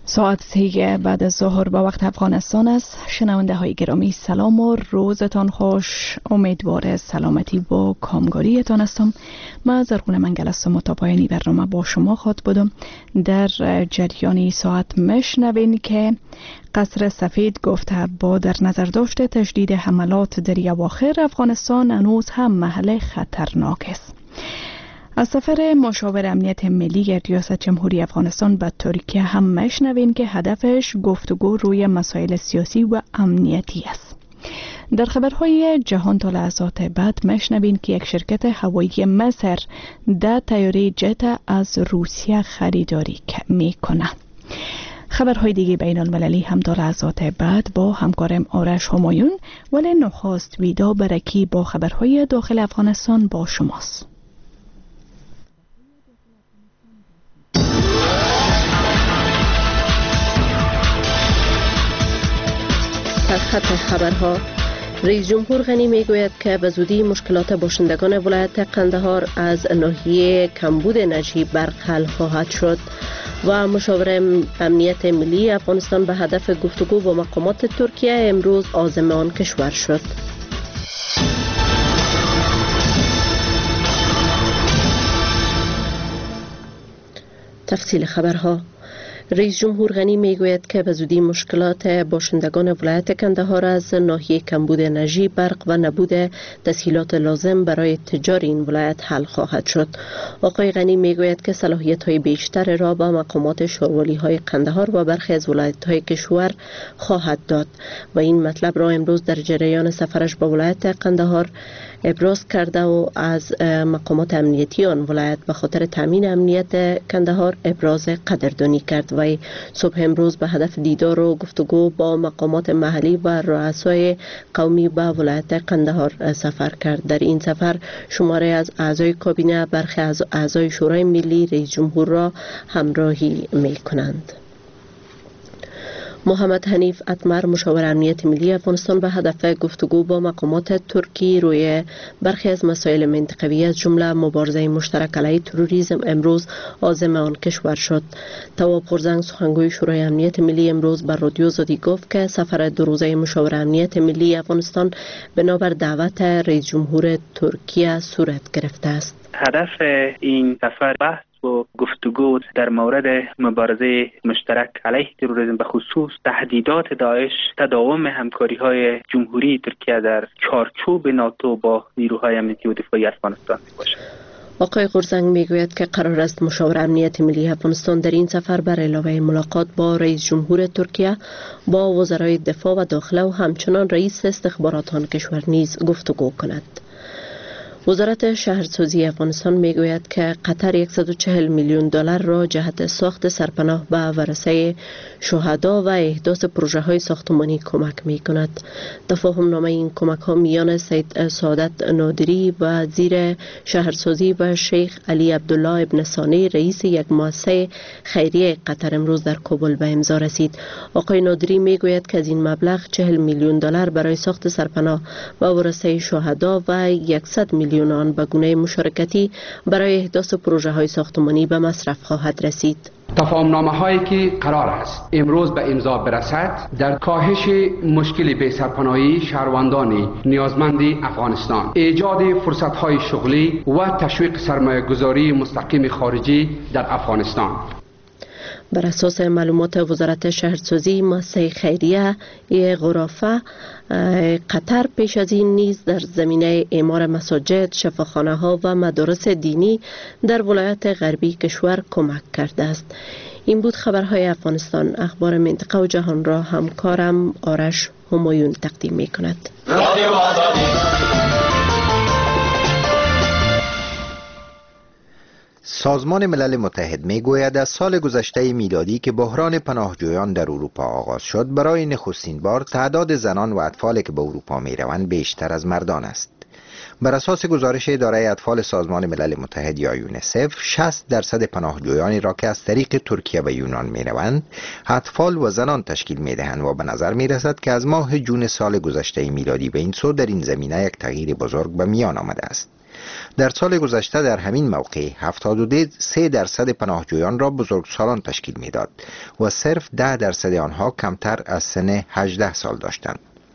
ساعت 3 بعد از ظهر به وقت افغانستان است. شنونده های گرامی سلام و روزتان خوش. امیدوار سلامتی و کامگاریتان هستم. من زرغون منگل هستم و تا پایانی برنامه با شما خواهد بودم. در جریان ساعت مشنوین که قصر سفید گفته با در نظر داشته تشدید حملات در اواخر افغانستان هنوز هم محل خطرناک است. از سفر مشاور امنیت ملی ریاست جمهوری افغانستان به ترکیه هم مشنوین که هدفش گفتگو روی مسائل سیاسی و امنیتی است. در خبرهای جهان تا لحظات بعد مشنوین که یک شرکت هوایی مصر ده طیاره جت از روسیه خریداری میکنه. خبرهای دیگه بین المللی هم تا لحظات بعد با همکارم آرش همایون، ولی نخست ویدا برکی با خبرهای داخل افغانستان با شماست. خط خبرها. رئیس جمهور غنی میگوید که به زودی مشکلات باشندگان ولایت قندهار از ناحیه کمبود انرژی برق حل خواهد شد و مشاور امنیت ملی افغانستان به هدف گفتگو با مقامات ترکیه امروز عازم آن کشور شد. تفصیل خبرها. رئیس جمهور غنی میگوید که به زودی مشکلات باشندگان ولایت قندهار از ناحیه کمبود انرژی برق و نبود تسهیلات لازم برای تجار این ولایت حل خواهد شد. آقای غنی میگوید که صلاحیت‌های بیشتر را به مقامات شوروالی‌های قندهار و برخی از ولایت‌های کشور خواهد داد و این مطلب را امروز در جریان سفرش به ولایت قندهار ابراز کرده و از مقامات امنیتی آن ولایت به خاطر تامین امنیت قندهار ابراز قدردانی کرد و صبح امروز به هدف دیدار و گفتگو با مقامات محلی و رؤسای قومی به ولایت قندهار سفر کرد. در این سفر شماره از اعضای کابینه برخی از اعضای شورای ملی رئیس جمهور را همراهی می کنند. محمد حنیف اتمر مشاور امنیت ملی افغانستان به هدف گفتگو با مقامات ترکی روی برخی از مسائل منطقوی از جمله مبارزه مشترک علیه تروریسم امروز عازم آن کشور شد. تواب غورزنگ سخنگوی شورای امنیت ملی امروز بر رادیو آزادی گفت که سفر دو روزه مشاور امنیت ملی افغانستان بنابر دعوت رئیس جمهور ترکیه صورت گرفته است. هدف این سفر بحث و گفتگو در مورد مبارزه مشترک علیه تروریسم به خصوص تهدیدات داعش، تداوم همکاری‌های جمهوری ترکیه در چارچوب ناتو با نیروهای امنیتی و دفاعی افغانستان میباشد. آقای غورزنگ میگوید که قرار است مشاور امنیت ملی افغانستان در این سفر بر علاوه ملاقات با رئیس جمهور ترکیه با وزرای دفاع و داخله و همچنان رئیس استخبارات آن کشور نیز گفتگو کند. وزارت شهرسازی افغانستان میگوید که قطر 140 میلیون دلار را جهت ساخت سرپناه به ورثه شهدا و احداث پروژه های ساختمانی کمک می کند. تفاهم نامه این کمک ها میان سید سعادت نادری وزیر شهرسازی و شیخ علی عبدالله ابن ثانی رئیس یک مؤسسه خیریه قطر امروز در کابل به امضا رسید. آقای نادری میگوید که از این مبلغ 40 میلیون دلار برای ساخت سرپناه و ورثه شهدا و 100 میلیون آن به گونه مشارکتی برای احداث پروژه های ساختمانی به مصرف خواهد رسید. تفاهمنامه هایی که قرار است امروز به امضا برسد در کاهش مشکل بی سرپناهی شهروندان نیازمند افغانستان، ایجاد فرصت های شغلی و تشویق سرمایه گذاری مستقیم خارجی در افغانستان. بر اساس معلومات وزارت شهرسازی مؤسسه خیریه غرافه قطر پیش از این نیز در زمینه اعمار مساجد، شفاخانه ها و مدارس دینی در ولایت غربی کشور کمک کرده است. این بود خبرهای افغانستان. اخبار منطقه و جهان را همکارم آرش همایون تقدیم می کند. سازمان ملل متحد میگوید از سال گذشته میلادی که بحران پناهجویان در اروپا آغاز شد، برای نخستین بار تعداد زنان و اطفالی که به اروپا میروند بیشتر از مردان است. بر اساس گزارش اداره اطفال سازمان ملل متحد یا یونیسف، 60% پناهجویانی را که از طریق ترکیه و یونان میروند اطفال و زنان تشکیل میدهند و به نظر میرسد که از ماه جون سال گذشته میلادی به این سو در این زمینه یک تغییر بزرگ به میان آمده است. در سال گذشته در همین موقع 73% پناهجویان را بزرگسالان تشکیل میداد و صرف 10% آنها کمتر از سن 18 سال داشتند.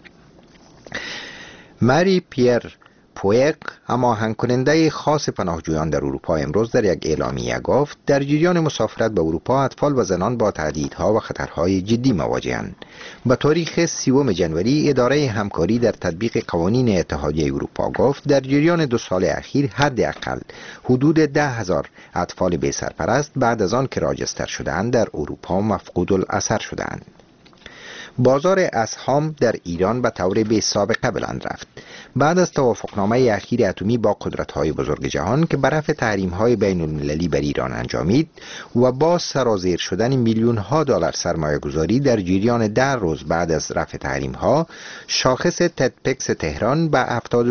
ماری پیر پویق، هماهنگ کننده خاص پناهجویان در اروپا، امروز در یک اعلامیه گفت در جریان مسافرت به اروپا اطفال و زنان با تهدیدها و خطرهای جدی مواجهند. به تاریخ 30 جنوری اداره همکاری در تطبیق قوانین اتحادیه اروپا گفت در جریان 2 سال اخیر حداقل حدود 10,000 اطفال بی سرپرست بعد از آن که راجستر شدند در اروپا مفقود الاثر شدند. بازار اسهام در ایران به طور بی سابقه بلند رفت بعد از توافقنامه اخیر اتمی با قدرت‌های بزرگ جهان که بر رفع تحریم‌های بین‌المللی بر ایران انجامید و با سرازیر شدن میلیون‌ها دلار سرمایه‌گذاری در جریان 10 روز بعد از رفع تحریم‌ها، شاخص تدپکس تهران به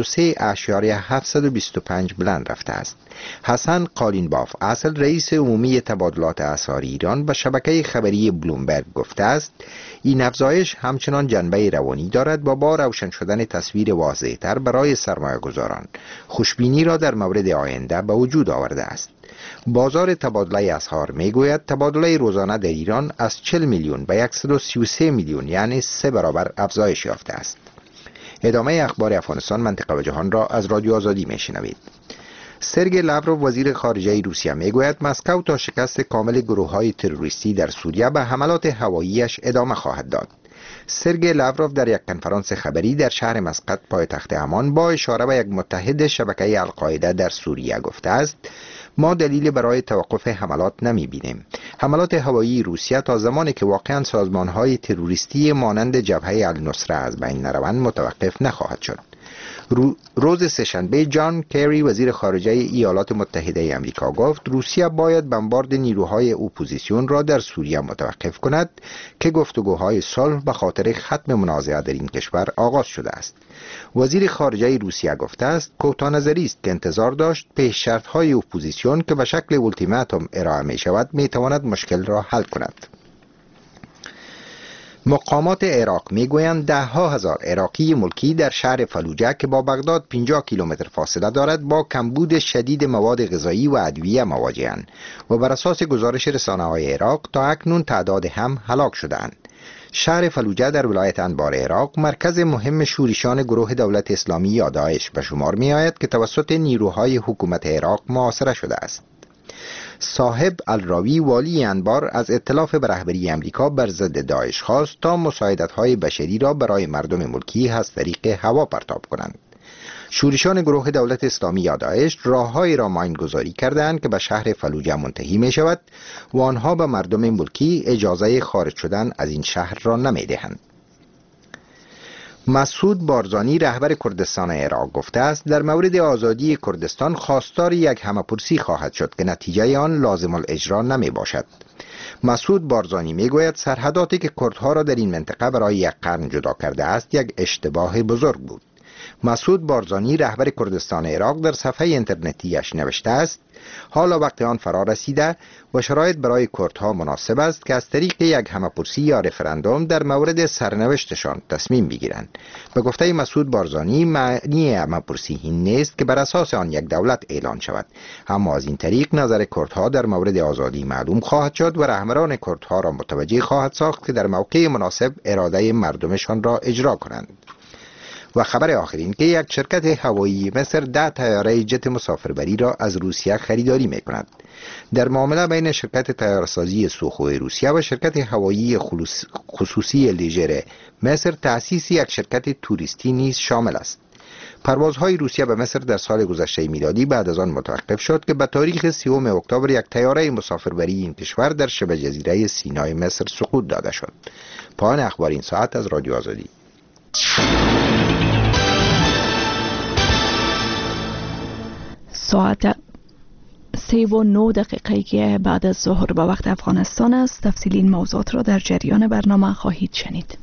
73.725 بلند رفته است. حسن قالینباف اصل رئیس عمومی تبادلات اسعار ایران به شبکه خبری بلومبرگ گفته است این افزایش همچنان جنبه روانی دارد و با روشن شدن تصویر واضح‌تر برای سرمایه‌گذاران خوشبینی را در مورد آینده به وجود آورده است. بازار تبادله اسعار میگوید تبادله روزانه در ایران از 40 میلیون به 133 میلیون یعنی 3 برابر افزایش یافته است. ادامه اخبار افغانستان، منطقه و جهان را از رادیو آزادی میشنوید. سرگئی لاوروف وزیر خارجه روسیه میگوید مسکو تا شکست کامل گروه‌های تروریستی در سوریه به حملات هواییش ادامه خواهد داد. سرگئی لاوروف در یک کنفرانس خبری در شهر مسقط پایتخت عمان با اشاره به یک متحد شبکه القاعده در سوریه گفته است ما دلیلی برای توقف حملات نمی بینیم. حملات هوایی روسیه تا زمانی که واقعا سازمان‌های تروریستی مانند جبهه النصره از بین نروند متوقف نخواهد شد. روز سه‌شنبه جان کری وزیر خارجه ایالات متحده آمریکا گفت روسیه باید بمبارد نیروهای اپوزیسیون را در سوریه متوقف کند که گفتگوهای صلح به خاطر ختم منازعه در این کشور آغاز شده است. وزیر خارجه روسیه گفته است کوتاه نظری است که انتظار داشت پیش شرط‌های اپوزیسیون که به شکل اولتیماتوم ارائه می شود می تواند مشکل را حل کند. مقامات عراق میگویند 10,000 عراقی ملکی در شهر فلوجه که با بغداد 50 کیلومتر فاصله دارد با کمبود شدید مواد غذایی و ادویه مواجهند و بر اساس گزارش رسانه‌های عراق تا اکنون تعداد هم هلاک شدند. شهر فلوجه در ولایت انبار عراق مرکز مهم شورشان گروه دولت اسلامی یا داعش به شمار می آید که توسط نیروهای حکومت عراق محاصره شده است. صاحب الراوی والی انبار از ائتلاف به رهبری امریکا بر ضد داعش خواست تا مساعدت‌های بشری را برای مردم ملکی از طریق هوا پرتاب کنند. شورشان گروه دولت اسلامی یا داعش راه‌هایی را ماین‌گذاری کردند که به شهر فلوجه منتهی می شود و آنها به مردم ملکی اجازه خارج شدن از این شهر را نمی‌دهند. مسعود بارزانی رهبر کردستان عراق گفته است در مورد آزادی کردستان خواستار یک همه‌پرسی خواهد شد که نتیجه آن لازم الاجرا نمی باشد. مسعود بارزانی میگوید سرحداتی که کردها را در این منطقه برای یک قرن جدا کرده است یک اشتباه بزرگ بود. مسعود بارزانی رهبر کردستان عراق در صفحه اینترنتیش نوشته است حالا وقت آن فرا رسیده و شرایط برای کردها مناسب است که از طریق یک همه‌پرسی یا رفراندوم در مورد سرنوشتشان تصمیم بگیرند. به گفته مسعود بارزانی معنی همه‌پرسی این نیست که بر اساس آن یک دولت اعلان شود، اما از این طریق نظر کردها در مورد آزادی معلوم خواهد شد و رهبران کردها را متوجه خواهد ساخت که در موقع مناسب اراده مردمشان را اجرا کنند. و خبر آخرین که یک شرکت هوایی مصر 10 طیاره جت مسافربری را از روسیه خریداری می کند. در معامله بین شرکت طیاره‌سازی سوخوی روسیه و شرکت هوایی خصوصی لیژر مصر تأسیس یک شرکت توریستی نیز شامل است. پروازهای روسیه به مصر در سال گذشته میلادی بعد از آن متوقف شد که به تاریخ 30 اکتبر یک طیاره مسافربری این کشور در شبه جزیره سینای مصر سقوط داده شد. پایان اخبار این ساعت از رادیو آزادی. ساعت 3:09 که بعد از ظهر به وقت افغانستان است. تفصیلی این موضوعات را در جریان برنامه خواهید شنید.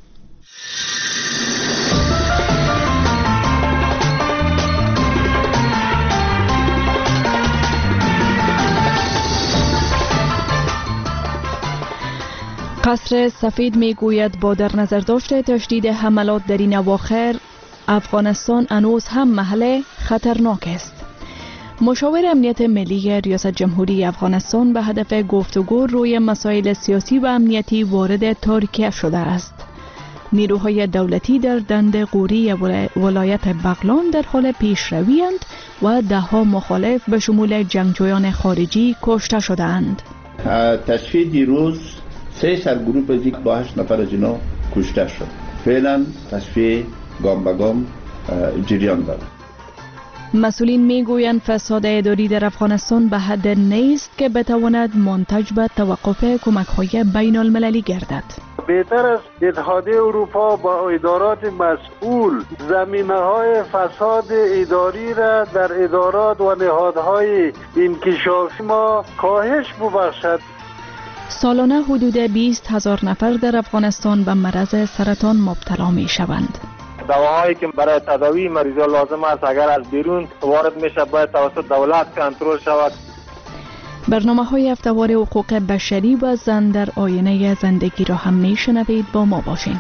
قصر سفید میگوید با در نظر داشته تشدید حملات در این اواخر افغانستان هنوز هم محل خطرناک است. مشاور امنیت ملی ریاست جمهوری افغانستان به هدف گفتگو روی مسائل سیاسی و امنیتی وارد ترکیه شده است. نیروهای دولتی در دند غوری ولایت بغلان در حال پیشروی‌اند و ده‌ها مخالف به شمول جنگجویان خارجی کشته شده‌اند. تشفیه دیروز 3 سرگروه از با 8 نفر از اینا کشته شد. فعلا تشفیه گام به گام جریان دارد. مسئولین میگویند فساد اداری در افغانستان به حد نیست که بتواند منتج به توقف کمک‌های بین المللی گردد. بهتر است اتحادیه اروپا با ادارات مسئول زمینه‌های فساد اداری را در ادارات و نهادهای انکشافی ما کاهش ببخشد. سالانه حدود 20,000 نفر در افغانستان به مرض سرطان مبتلا می شوند. دواهایی که برای تداوی مریضان لازم است اگر از بیرون وارد میشه باید توسط دولت کنترل شود. برنامه‌های هفته‌وار حقوق بشری و زن در آینه زندگی را هم میشنوید. با ما باشین.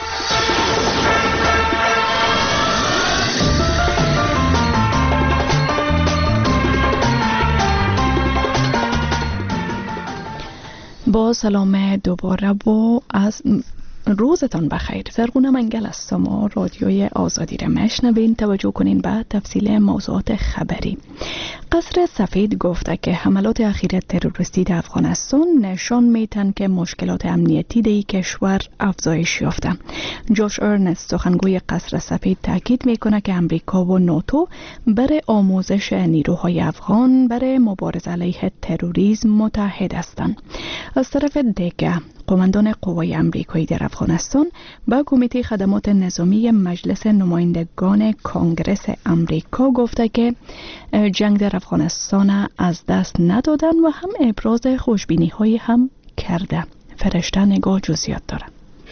با سلام دوباره و از روزتان بخیر. زرغونه منگل است. ما رادیوی آزادی را میشنوین. توجه کنین به تفصیل موضوعات خبری. قصر سفید گفته که حملات اخیر تروریستی در افغانستان نشان میدن که مشکلات امنیتی در کشور افزایش یافته. جوش ارنست سخنگوی قصر سفید تاکید میکنه که امریکا و ناتو برای آموزش نیروهای افغان برای مبارزه علیه تروریسم متحد هستند. از طرف دیگه قماندان قوای امریکایی در افغانستان با کمیته خدمات نظامی مجلس نمایندگان کنگره امریکا گفته که جنگ در افغانستان از دست ندادن و هم ابراز خوشبینی‌های هم کرده. فرشته نگاه جزئیات داره.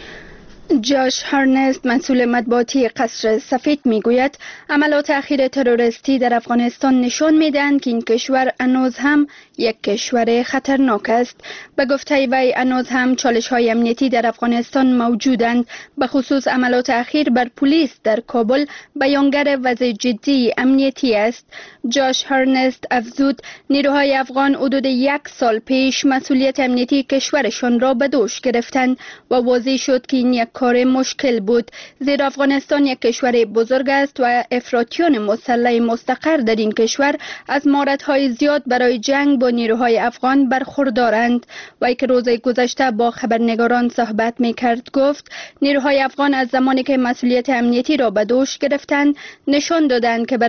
جاش هارنست مسئول مطبوعاتی قصر سفید میگوید عملات اخیر تروریستی در افغانستان نشان میدهند که این کشور هنوز هم یک کشور خطرناک است. به گفته وی هنوز هم چالش‌های امنیتی در افغانستان موجودند، به خصوص عملات اخیر بر پلیس در کابل بیانگر وضع جدی امنیتی است. جاش هارنست افزود نیروهای افغان حدود 1 سال پیش مسئولیت امنیتی کشورشان را به دوش گرفتند و واضح شد که این یک کار مشکل بود، زیرا افغانستان یک کشور بزرگ است و افراطیان مسلح مستقر در این کشور از مهارت‌های زیاد برای جنگ با نیروهای افغان برخوردارند. و که روز گذشته با خبرنگاران صحبت می‌کرد گفت نیروهای افغان از زمانی که مسئولیت امنیتی را به دوش گرفتند نشان دادند که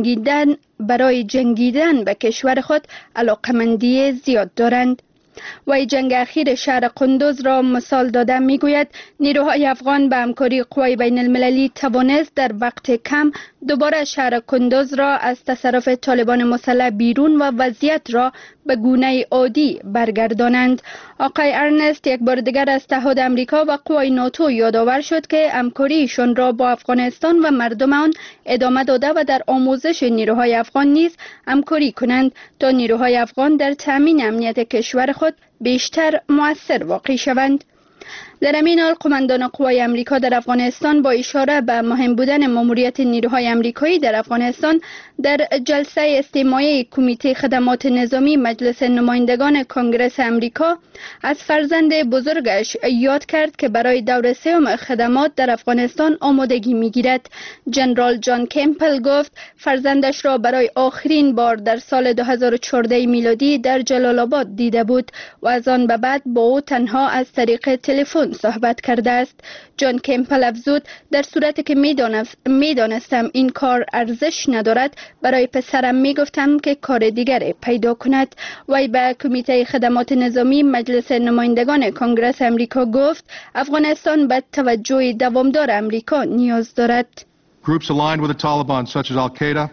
برای جنگیدن به کشور خود علاقمندی زیاد دارند. و جنگ اخیر شهر قندوز را مثال داده میگوید نیروهای افغان به همکاری قوای بین المللی توانست در وقت کم دوباره شهر قندوز را از تصرف طالبان مسلح بیرون و وضعیت را به گونه عادی برگردانند. آقای ارنست یک بار دیگر از اتحاد امریکا و قوای ناتو یادآور شد که همکاریشان را با افغانستان و مردم آن ادامه داده و در آموزش نیروهای افغان نیز همکاری کنند تا نیروهای افغان در تامین امنیت کشور خود بیشتر مؤثر واقع شوند. در همین حال قماندان قوای امریکا در افغانستان با اشاره به مهم بودن ماموریت نیروهای امریکایی در افغانستان در جلسه استماعی کمیته خدمات نظامی مجلس نمایندگان کنگره امریکا از فرزند بزرگش یاد کرد که برای دور سوم خدمات در افغانستان آمادگی می‌گیرد. جنرال جان کمپل گفت فرزندش را برای آخرین بار در سال 2014 میلادی در جلال آباد دیده بود و از آن به بعد با او تنها از طریق تلفن صحبت کرده است. جان کمپل افزود در صورتی که میدانستم این کار ارزش ندارد برای پسرم میگفتم که کار دیگری پیدا کند. وی به کمیته خدمات نظامی مجلس نمایندگان کنگره امریکا گفت افغانستان به توجه دوامدار امریکا نیاز دارد. Groups aligned with the Taliban such as Al-Qaeda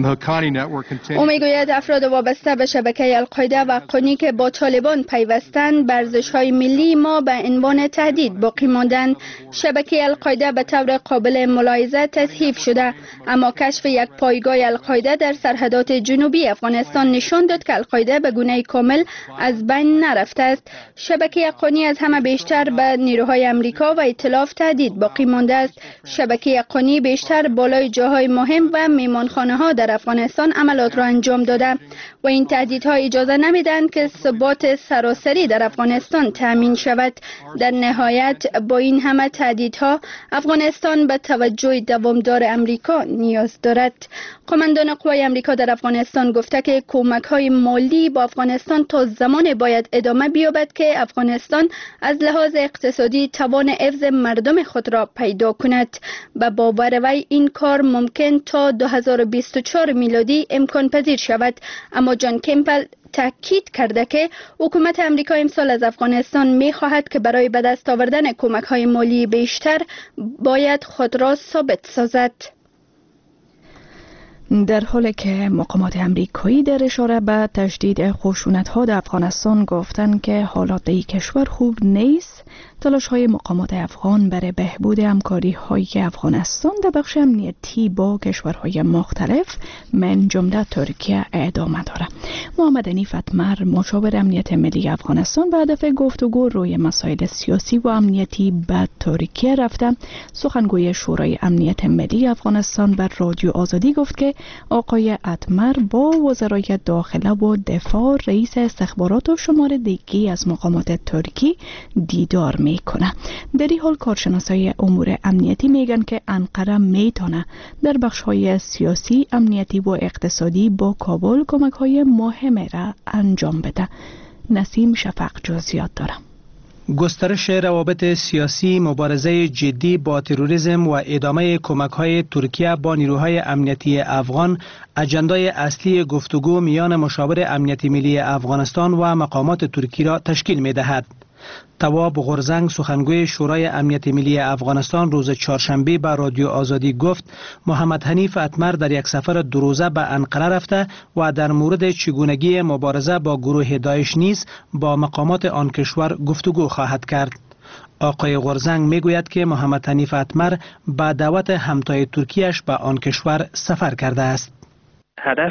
او میگوید افراد وابسته به شبکه القاعده و قانی که با طالبان پیوستند به ارزش‌های ملی ما به عنوان تهدید باقی ماندند. شبکه القاعده به طور قابل ملاحظه تضعیف شده، اما کشف یک پایگاه القاعده در سرحدات جنوبی افغانستان نشان داد که القاعده به گونه کامل از بین نرفته است. شبکه قانی از همه بیشتر به نیروهای امریکا و ائتلاف تهدید باقی مانده است. شبکه قانی بیشتر بالای جاهای مهم و میمانخانه‌ها در در افغانستان عملیات را انجام داده و این تهدیدها اجازه نمیدن که ثبات سراسری در افغانستان تامین شود. در نهایت با این همه تهدیدها افغانستان به توجه دوامدار امریکا نیاز دارد. قماندان قوای امریکا در افغانستان گفته که کمک‌های مالی با افغانستان تا زمان باید ادامه بیابد که افغانستان از لحاظ اقتصادی توان حفظ مردم خود را پیدا کند. به باور وی این کار ممکن تا 2024 میلادی امکان پذیر شود، اما جان کمپل تاکید کرده که حکومت امریکا امسال از افغانستان می خواهد که برای به دست آوردن کمک‌های مالی بیشتر باید خود را ثابت سازد. در حالی که مقامات امریکایی در اشاره به تشدید خشونت‌ها در افغانستان گفتند که حالات در کشور خوب نیست، تلاش‌های مقامات افغان برای بهبود همکاری‌های افغانستان در بخش امنیتی با کشورهای مختلف من جمله ترکیه ادامه دارد. محمد حنیف اتمر مشاور امنیت ملی افغانستان به هدف گفتگو روی مسائل سیاسی و امنیتی به ترکیه رفته. سخنگوی شورای امنیت ملی افغانستان بر رادیو آزادی گفت که آقای اتمر با وزرای داخله و دفاع، رئیس استخبارات و شماره دیگی از مقامات ترکی دیدار میکنه. در این حال کارشناسای امور امنیتی میگن که انقره میتونه در بخش‌های سیاسی، امنیتی و اقتصادی با کابل کمک‌های مهمه را انجام بده. نسیم شفق جزئیات داره. گسترش روابط سیاسی، مبارزه جدی با تروریسم و ادامه کمک‌های ترکیه با نیروهای امنیتی افغان اجندای اصلی گفتگو میان مشاور امنیتی ملی افغانستان و مقامات ترکی را تشکیل می‌دهد. تواب غرزنگ سخنگوی شورای امنیت ملی افغانستان روز چهارشنبه به رادیو آزادی گفت محمد حنیف اتمر در یک سفر 2 روزه به انقره رفته و در مورد چگونگی مبارزه با گروه داعش نیز با مقامات آن کشور گفتگو خواهد کرد. آقای غرزنگ میگوید که محمد حنیف اتمر با دعوت همتای ترکیش به آن کشور سفر کرده است. هدف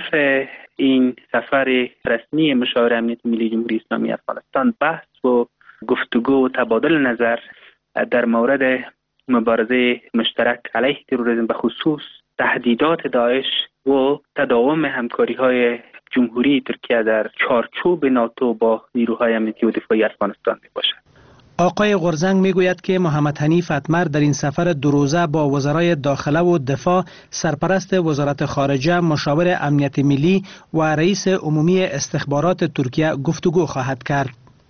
این سفر رسمی مشاور امنیت ملی جمهوری اسلامی افغانستان بحث و گفتگو و تبادل نظر در مورد مبارزه مشترک علیه تروریسم، به خصوص تهدیدات داعش و تداوم همکاری‌های جمهوری ترکیه در چارچوب ناتو با نیروهای امنیتی و دفاعی افغانستان میباشد. آقای غرزنگ میگوید که محمد حنیف اتمر در این سفر 2 روزه با وزرای داخله و دفاع، سرپرست وزارت خارجه، مشاور امنیت ملی و رئیس عمومی استخبارات ترکیه گفتگو خواهد کرد.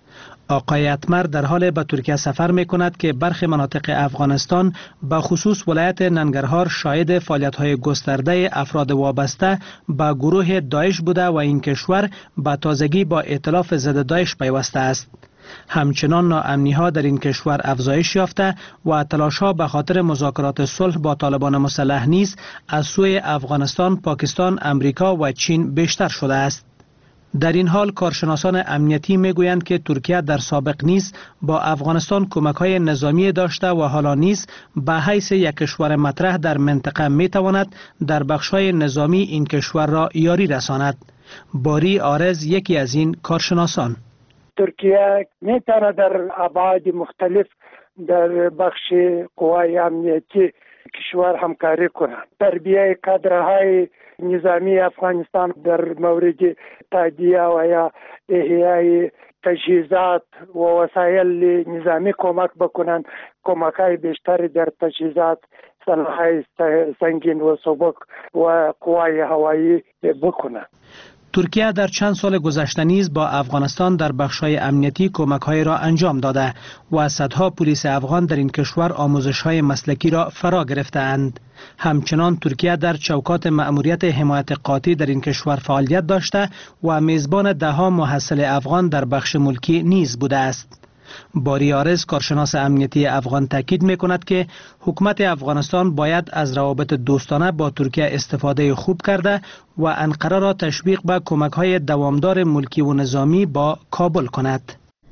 آقای اتمر در حال به ترکیه سفر می کند که برخی مناطق افغانستان به خصوص ولایت ننگرهار شاهد فعالیت‌های گسترده افراد وابسته به گروه داعش بوده و این کشور به تازگی با ائتلاف ضد داعش پیوسته است. همچنان ناامنی‌ها در این کشور افزایش یافته و تلاش‌ها به خاطر مذاکرات صلح با طالبان مسلح نیز از سوی افغانستان، پاکستان، امریکا و چین بیشتر شده است. در این حال کارشناسان امنیتی میگویند که ترکیه در سابق نیز با افغانستان کمک‌های نظامی داشته و حالا نیز به حیث یک کشور مطرح در منطقه میتواند در بخش‌های نظامی این کشور را یاری رساند. باری آرز یکی از این کارشناسان: ترکیه میتونه در ابعاد مختلف در بخش قوای امنیتی کشور همکاری کنند. تربیه کادرهای نظامی افغانستان در مورد تادیه و یا احیای تجهیزات و وسایل نظامی کمک بکنند، کمک‌های بیشتر در تجهیزات، سلاح‌های سنگین و سبک و قوای هوایی بکنند. ترکیه در چند سال گذشته نیز با افغانستان در بخش‌های امنیتی کمک‌های را انجام داده و صدها پلیس افغان در این کشور آموزش‌های مسلکی را فرا گرفته‌اند. همچنان ترکیه در چوکات مأموریت حمایت قاطع در این کشور فعالیت داشته و میزبان ده‌ها محصل افغان در بخش ملکی نیز بوده است. باری آرز کارشناس امنیتی افغان تاکید می‌کند که حکومت افغانستان باید از روابط دوستانه با ترکیه استفاده خوب کرده و انقره را تشویق به کمک‌های دوامدار ملکی و نظامی با کابل کند.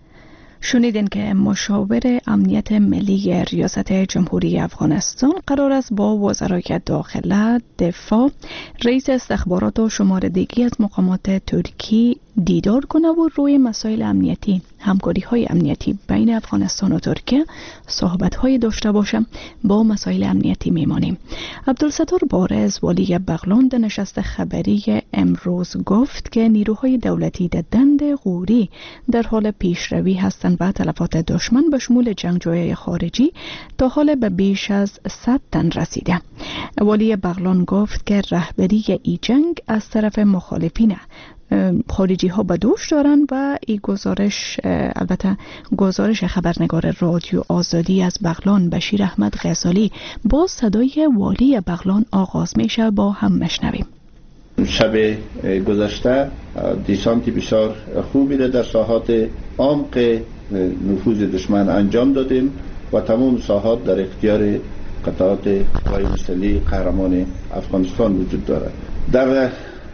شنیدین که مشاور امنیت ملی ریاست جمهوری افغانستان قرار است با وزرای داخله، دفاع، رئیس استخبارات و شماردهی از مقامات ترکی دیدار کنه و روی مسائل امنیتی، همکاری های امنیتی بین افغانستان و ترکیه صحبت های داشته باشه. با مسائل امنیتی میمانیم. عبدالستار بارز والی بغلان در نشست خبری امروز گفت که نیروهای دولتی در دند غوری در حال پیشروی هستند و تلفات دشمن به شمول جنگجویان خارجی تا حال به بیش از 100 تن رسیده. والی بغلان گفت که رهبری ای جنگ از طرف مخالفین خارجی ها به دوش دارند و این گزارش، البته گزارش خبرنگار رادیو آزادی از بغلان بشیر احمد غزالی با صدای والی بغلان آغاز میشه. با هم مشنویم. شب گذشته دیسانتی بسیار خوبی را در ساحات عمق نفوذ دشمن انجام دادیم و تمام ساحات در اختیار قطعات قوای مسلح قهرمان افغانستان وجود دارد. در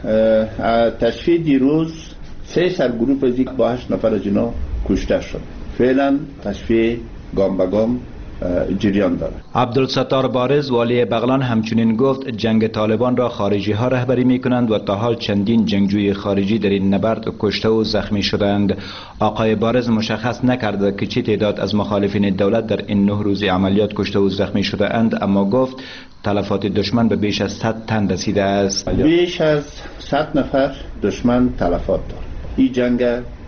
تشفیه دیروز 3 سرگروه از یک با 8 نفر از اینا کشته شد. فعلا تشفیه گام به گام جریان دارد. عبدالستار بارز والی بغلان همچنین گفت جنگ طالبان را خارجی ها رهبری می کنند و تا حال چندین جنگجوی خارجی در این نبرد کشته و زخمی شدند. آقای بارز مشخص نکرده که چه تعداد از مخالفین دولت در این 9 روز عملیات کشته و زخمی شده اند، اما گفت تلفات دشمن به بیش از 100 تن رسیده است. بیش از 100 نفر دشمن تلفات دارد. این جنگ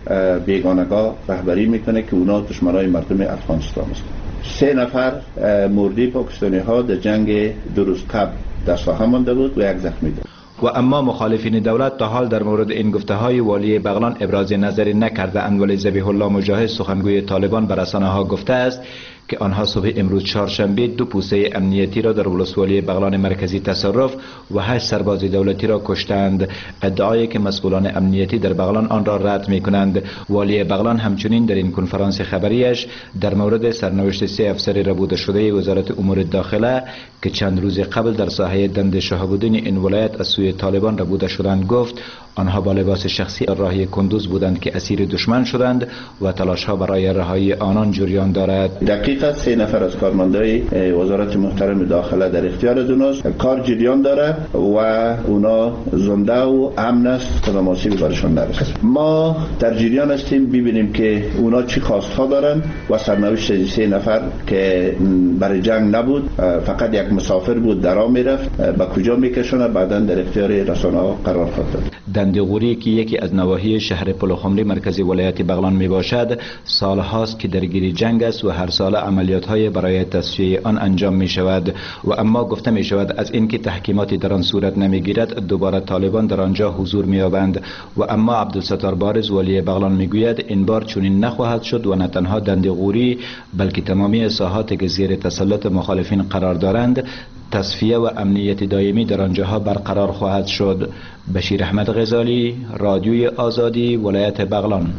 بیگانگاه رهبری میکنه که اونا دشمنای مردم افغانستان است. 3 نفر مردی پاکستانی ها در جنگ 2 روز قبل در ساحه مانده بود و 1 زخمی داشت. و اما مخالفین دولت تا حال در مورد این گفته های والی بغلان ابراز نظری نکرده اند، ولی ذبیح الله مجاهد سخنگوی طالبان به رسانه ها گفته است که آنها صبح امروز چهارشنبه 2 پوسته امنیتی را در ولسوالی بغلان مرکزی تصرف و 8 سرباز دولتی را کشتند. ادعایی که مسئولان امنیتی در بغلان آن را رد می کنند. والی بغلان همچنین در این کنفرانس خبریش در مورد سرنوشت 3 افسر ربوده شده وزارت امور داخله که چند روز قبل در ساحه دند شهاب‌الدین این ولایت از سوی طالبان ربوده شدند گفت آنها با لباس شخصی راهی کندوز بودند که اسیر دشمن شدند و تلاش ها برای رهایی آنان جریان دارد. دقیقاً 3 نفر از کارمندای وزارت محترم داخله در اختیار از اوناست. کار جریان داره و اونا زنده و امن است تا مصیبتی برشون نرسه. ما در جریان هستیم ببینیم که اونا چی خواستها دارن و سرنوشت 3 نفر که برای جنگ نبود، فقط یک مسافر بود درا میرفت، به کجا میکشونه بعداً در اختیار رسانه‌ها قرار خواهد داد. دندغوری که یکی از نواحی شهر پلخمری مرکزی ولایت بغلان می باشد سالهاست که درگیر جنگ است و هر سال عملیات‌های برای تصفیه آن انجام می شود و اما گفته می شود از اینکه تحکیماتی در آن صورت نمی گیرد دوباره طالبان در آنجا حضور می یابند. و اما عبدالستار بارز والی بغلان می گوید این بار چنین نخواهد شد و نه تنها دندغوری بلکه تمامی ساحاتی که زیر تسلط مخالفین قرار دارند تصفیه و امنیت دائمی در آنجاها برقرار خواهد شد. بشیر احمد غزالی، رادیوی آزادی، ولایت بغلان.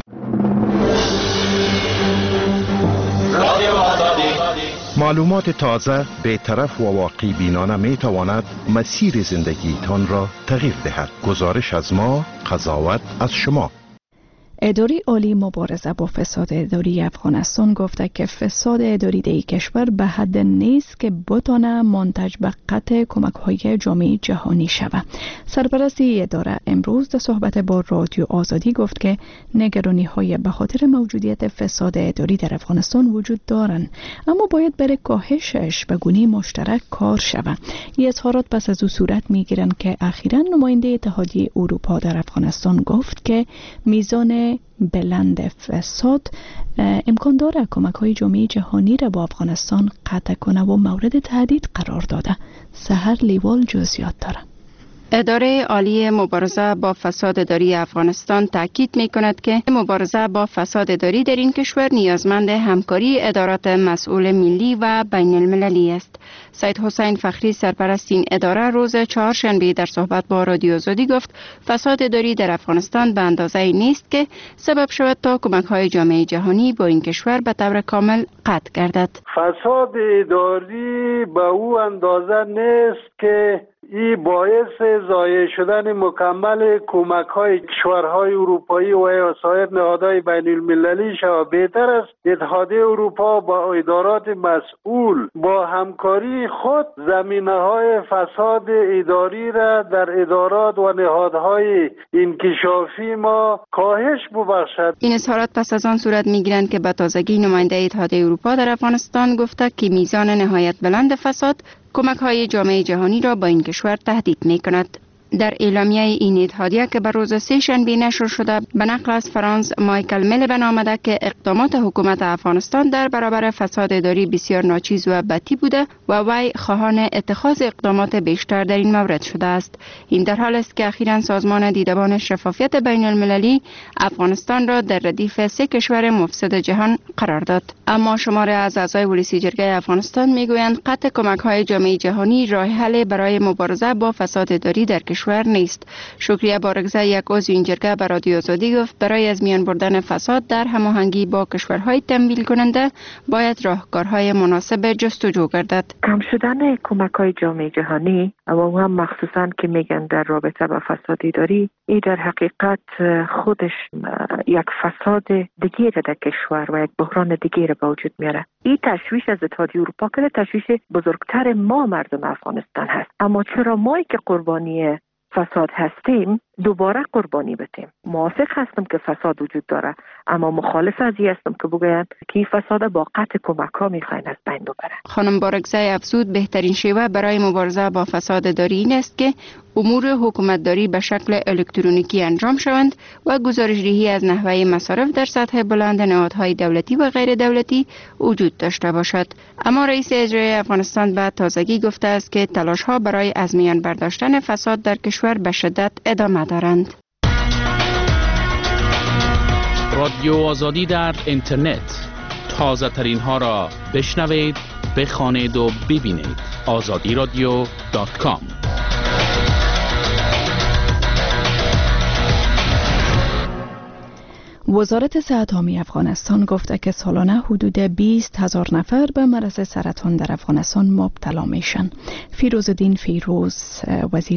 معلومات تازه، بی‌طرف و واقعی بینانه می تواند مسیر زندگیتان را تغییر دهد. گزارش از ما، قضاوت از شما. اداره عالی مبارزه با فساد اداری افغانستان گفته که فساد اداری در کشور به حد نیست که بتانه منتج به قطع کمک‌های جامعه جهانی شود. سرپرستی اداره امروز در صحبت با رادیو آزادی گفت که نگرانی‌های به خاطر موجودیت فساد اداری در افغانستان وجود دارند، اما باید برای کاهشش به گونه مشترک کار شود. این اظهارات پس از او صورت می‌گیرند که اخیراً نماینده اتحادیه اروپا در افغانستان گفت که میزان بلند فساد امکان داره کمک‌های جامعه جهانی را با افغانستان قطع کنه و مورد تهدید قرار داده. سحر لیوال جزئیات داره. اداره عالی مبارزه با فساد اداری افغانستان تاکید می کند که مبارزه با فساد اداری در این کشور نیازمند همکاری ادارات مسئول ملی و بین المللی است. سید حسین فخری سرپرست این اداره روز چهارشنبه در صحبت با رادیو آزادی گفت فساد اداری در افغانستان به اندازه نیست که سبب شود تا کمک‌های جامعه جهانی با این کشور به طور کامل قطع گردد. فساد اداری به او اندازه نیست که این باعث ضایع شدن مکمل کمک های کشورهای اروپایی و سایر نهادهای بین المللی شود. بهتر است اتحادیه اروپا با ادارات مسئول با همکاری خود زمینه‌های فساد اداری را در ادارات و نهادهای انکشافی ما کاهش ببخشد. این اظهارات پس از آن صورت می‌گیرند که به تازگی نماینده اتحادیه اروپا در افغانستان گفته که میزان نهایت بلند فساد کمک‌های جامعه جهانی را با این کشور تهدید می‌کند. در اعلامیه این اتحادیه که بر روز سه شنبه نشر شده به نقل از فرانس مایکل ملیبن آمده که اقدامات حکومت افغانستان در برابر فساد اداری بسیار ناچیز و بدی بوده و وی خواهان اتخاذ اقدامات بیشتر در این مورد شده است. این در حال است که اخیراً سازمان دیدبان شفافیت بین المللی افغانستان را در ردیف 3 کشور مفسد جهان قرار داد. اما شماری از اعضای ولسی جرگه افغانستان میگویند قطع کمک‌های جامعه جهانی راه حل برای مبارزه با فساد اداری در کشور نیست. شکریه بارگزه یک عضو این جرگه به رادیو آزادی گفت برای از میان بردن فساد در هماهنگی با کشورهای تمویل کننده باید راهکارهای مناسب جستجو گردد. کم شدن کمک‌های جامعه جهانی و هم مخصوصاً که میگن در رابطه با فساد اداری، این در حقیقت خودش یک فساد دیگه در کشور و یک بحران دیگه را به وجود میاره. این تشویش از اتحادیه اروپا که تشویش بزرگتر ما مردم افغانستان هست. اما چرا ما که قربانی فساد هستیم دوباره قربانی بتیم؟ موافق هستم که فساد وجود داره، اما مخالف از این هستم که بگویند که این فساد با قطع کمک‌ها میخواین از بین ببره. خانم بارگزه افزود بهترین شیوه برای مبارزه با فساد اداری این است که امور حکومتداری به شکل الکترونیکی انجام شوند و گزارش‌دهی از نحوه مصارف در سطح بلند نهادهای دولتی و غیر دولتی وجود داشته باشد. اما رئیس اجرایی افغانستان به تازگی گفته است که تلاش‌ها برای از میان برداشتن فساد در کشور به شدت ادامه دارند. رادیو آزادی در اینترنت، تازه ترین ها را بشنوید، بخوانید و ببینید. azadiradio.com. وزارت صحت عامه افغانستان گفته که سالانه حدود 20,000 نفر به مرض سرطان در افغانستان مبتلا میشن. فیروزالدین فیروز وزیر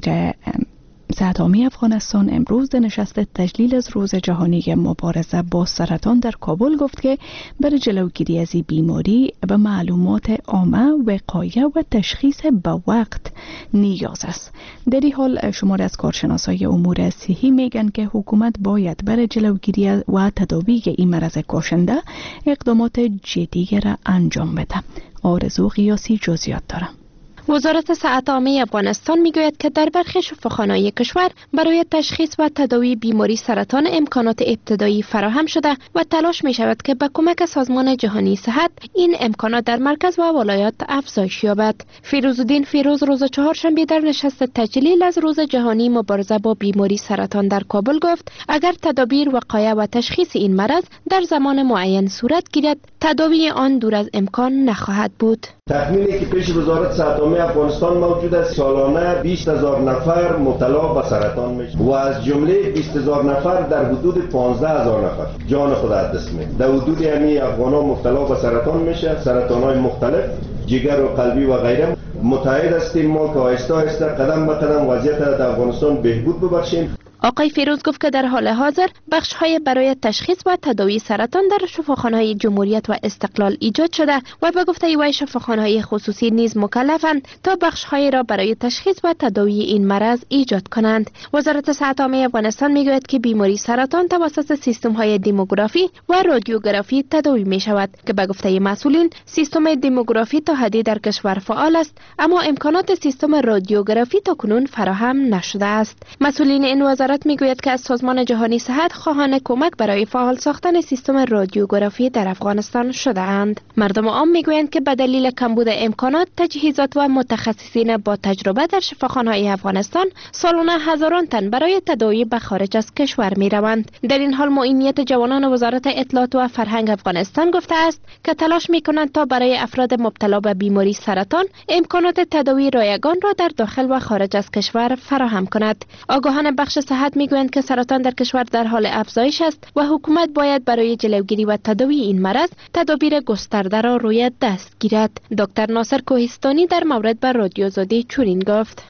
صحت عامه افغانستان امروز در نشست تجلیل از روز جهانی مبارزه با سرطان در کابل گفت که برای جلوگیری از این بیماری به معلومات عامه، وقایه و تشخیص به وقت نیاز است. در این حال شماری از کارشناسای امور صحی میگن که حکومت باید برای جلوگیری و تداوی این مرض کشنده اقدامات جدی را انجام بده. آرزو قیاسی جزئیات داره. وزارت صحت عامه افغانستان میگوید که در برخی شفاخانه‌های کشور برای تشخیص و تداوی بیماری سرطان امکانات ابتدایی فراهم شده و تلاش می شود که با کمک سازمان جهانی صحت این امکانات در مرکز و ولایات افزایش یابد. فیروزالدین فیروز روز چهارشنبه در نشست تجلیل از روز جهانی مبارزه با بیماری سرطان در کابل گفت اگر تدابیر وقایه و تشخیص این مرض در زمان معین صورت گیرد، تداوی آن دور از امکان نخواهد بود. تخمینی که پیش وزارت صحت عامه افغانستان موجود است، سالانه 20,000 نفر مبتلا به سرطان میشه و از جمله 20,000 نفر در حدود 15,000 نفر جان خود از دست میدن. در حدود همین افغانان مبتلا به سرطان میشه، سرطان‌های مختلف، جگر و قلبی و غیره. متعهد هستیم ما که آهسته آهسته قدم به قدم وضعیت در افغانستان بهبود ببخشیم. آقای فیروز گفت که در حال حاضر بخش‌های برای تشخیص و تداوی سرطان در شفاخانه‌های جمهوریت و استقلال ایجاد شده و به گفته وی شفاخانه‌های خصوصی نیز مکلفند تا بخش‌های را برای تشخیص و تداوی این مرض ایجاد کنند. وزارت صحت عامه افغانستان میگوید که بیماری سرطان توسط سیستم‌های دموگرافی و رادیوگرافی تداوی می‌شود که به گفته مسئولین سیستم دموگرافی تا حدی در کشور فعال است، اما امکانات سیستم رادیوگرافی تاکنون فراهم نشده است. مسئولین این وزارت میگوید که از سازمان جهانی صحت خواهان کمک برای فعال ساختن سیستم رادیوگرافی در افغانستان شده اند. مردم عام میگویند که به دلیل کمبود امکانات، تجهیزات و متخصصین با تجربه در شفاخانه‌های افغانستان سالانه هزاران تن برای تداوی به خارج از کشور میروند. در این حال معینیت جوانان وزارت اطلاعات و فرهنگ افغانستان گفته است که تلاش میکنند تا برای افراد مبتلا به بیماری سرطان امکانات تداوی رایگان را در داخل و خارج از کشور فراهم کند. آگاهان بخش صحت میگویند که سرطان در کشور در حال افزایش است و حکومت باید برای جلوگیری و تداوی این مرض تدابیر گسترده را روی دست گیرد. دکتر ناصر کوهستانی در مورد بر رادیو آزادی چنین گفت: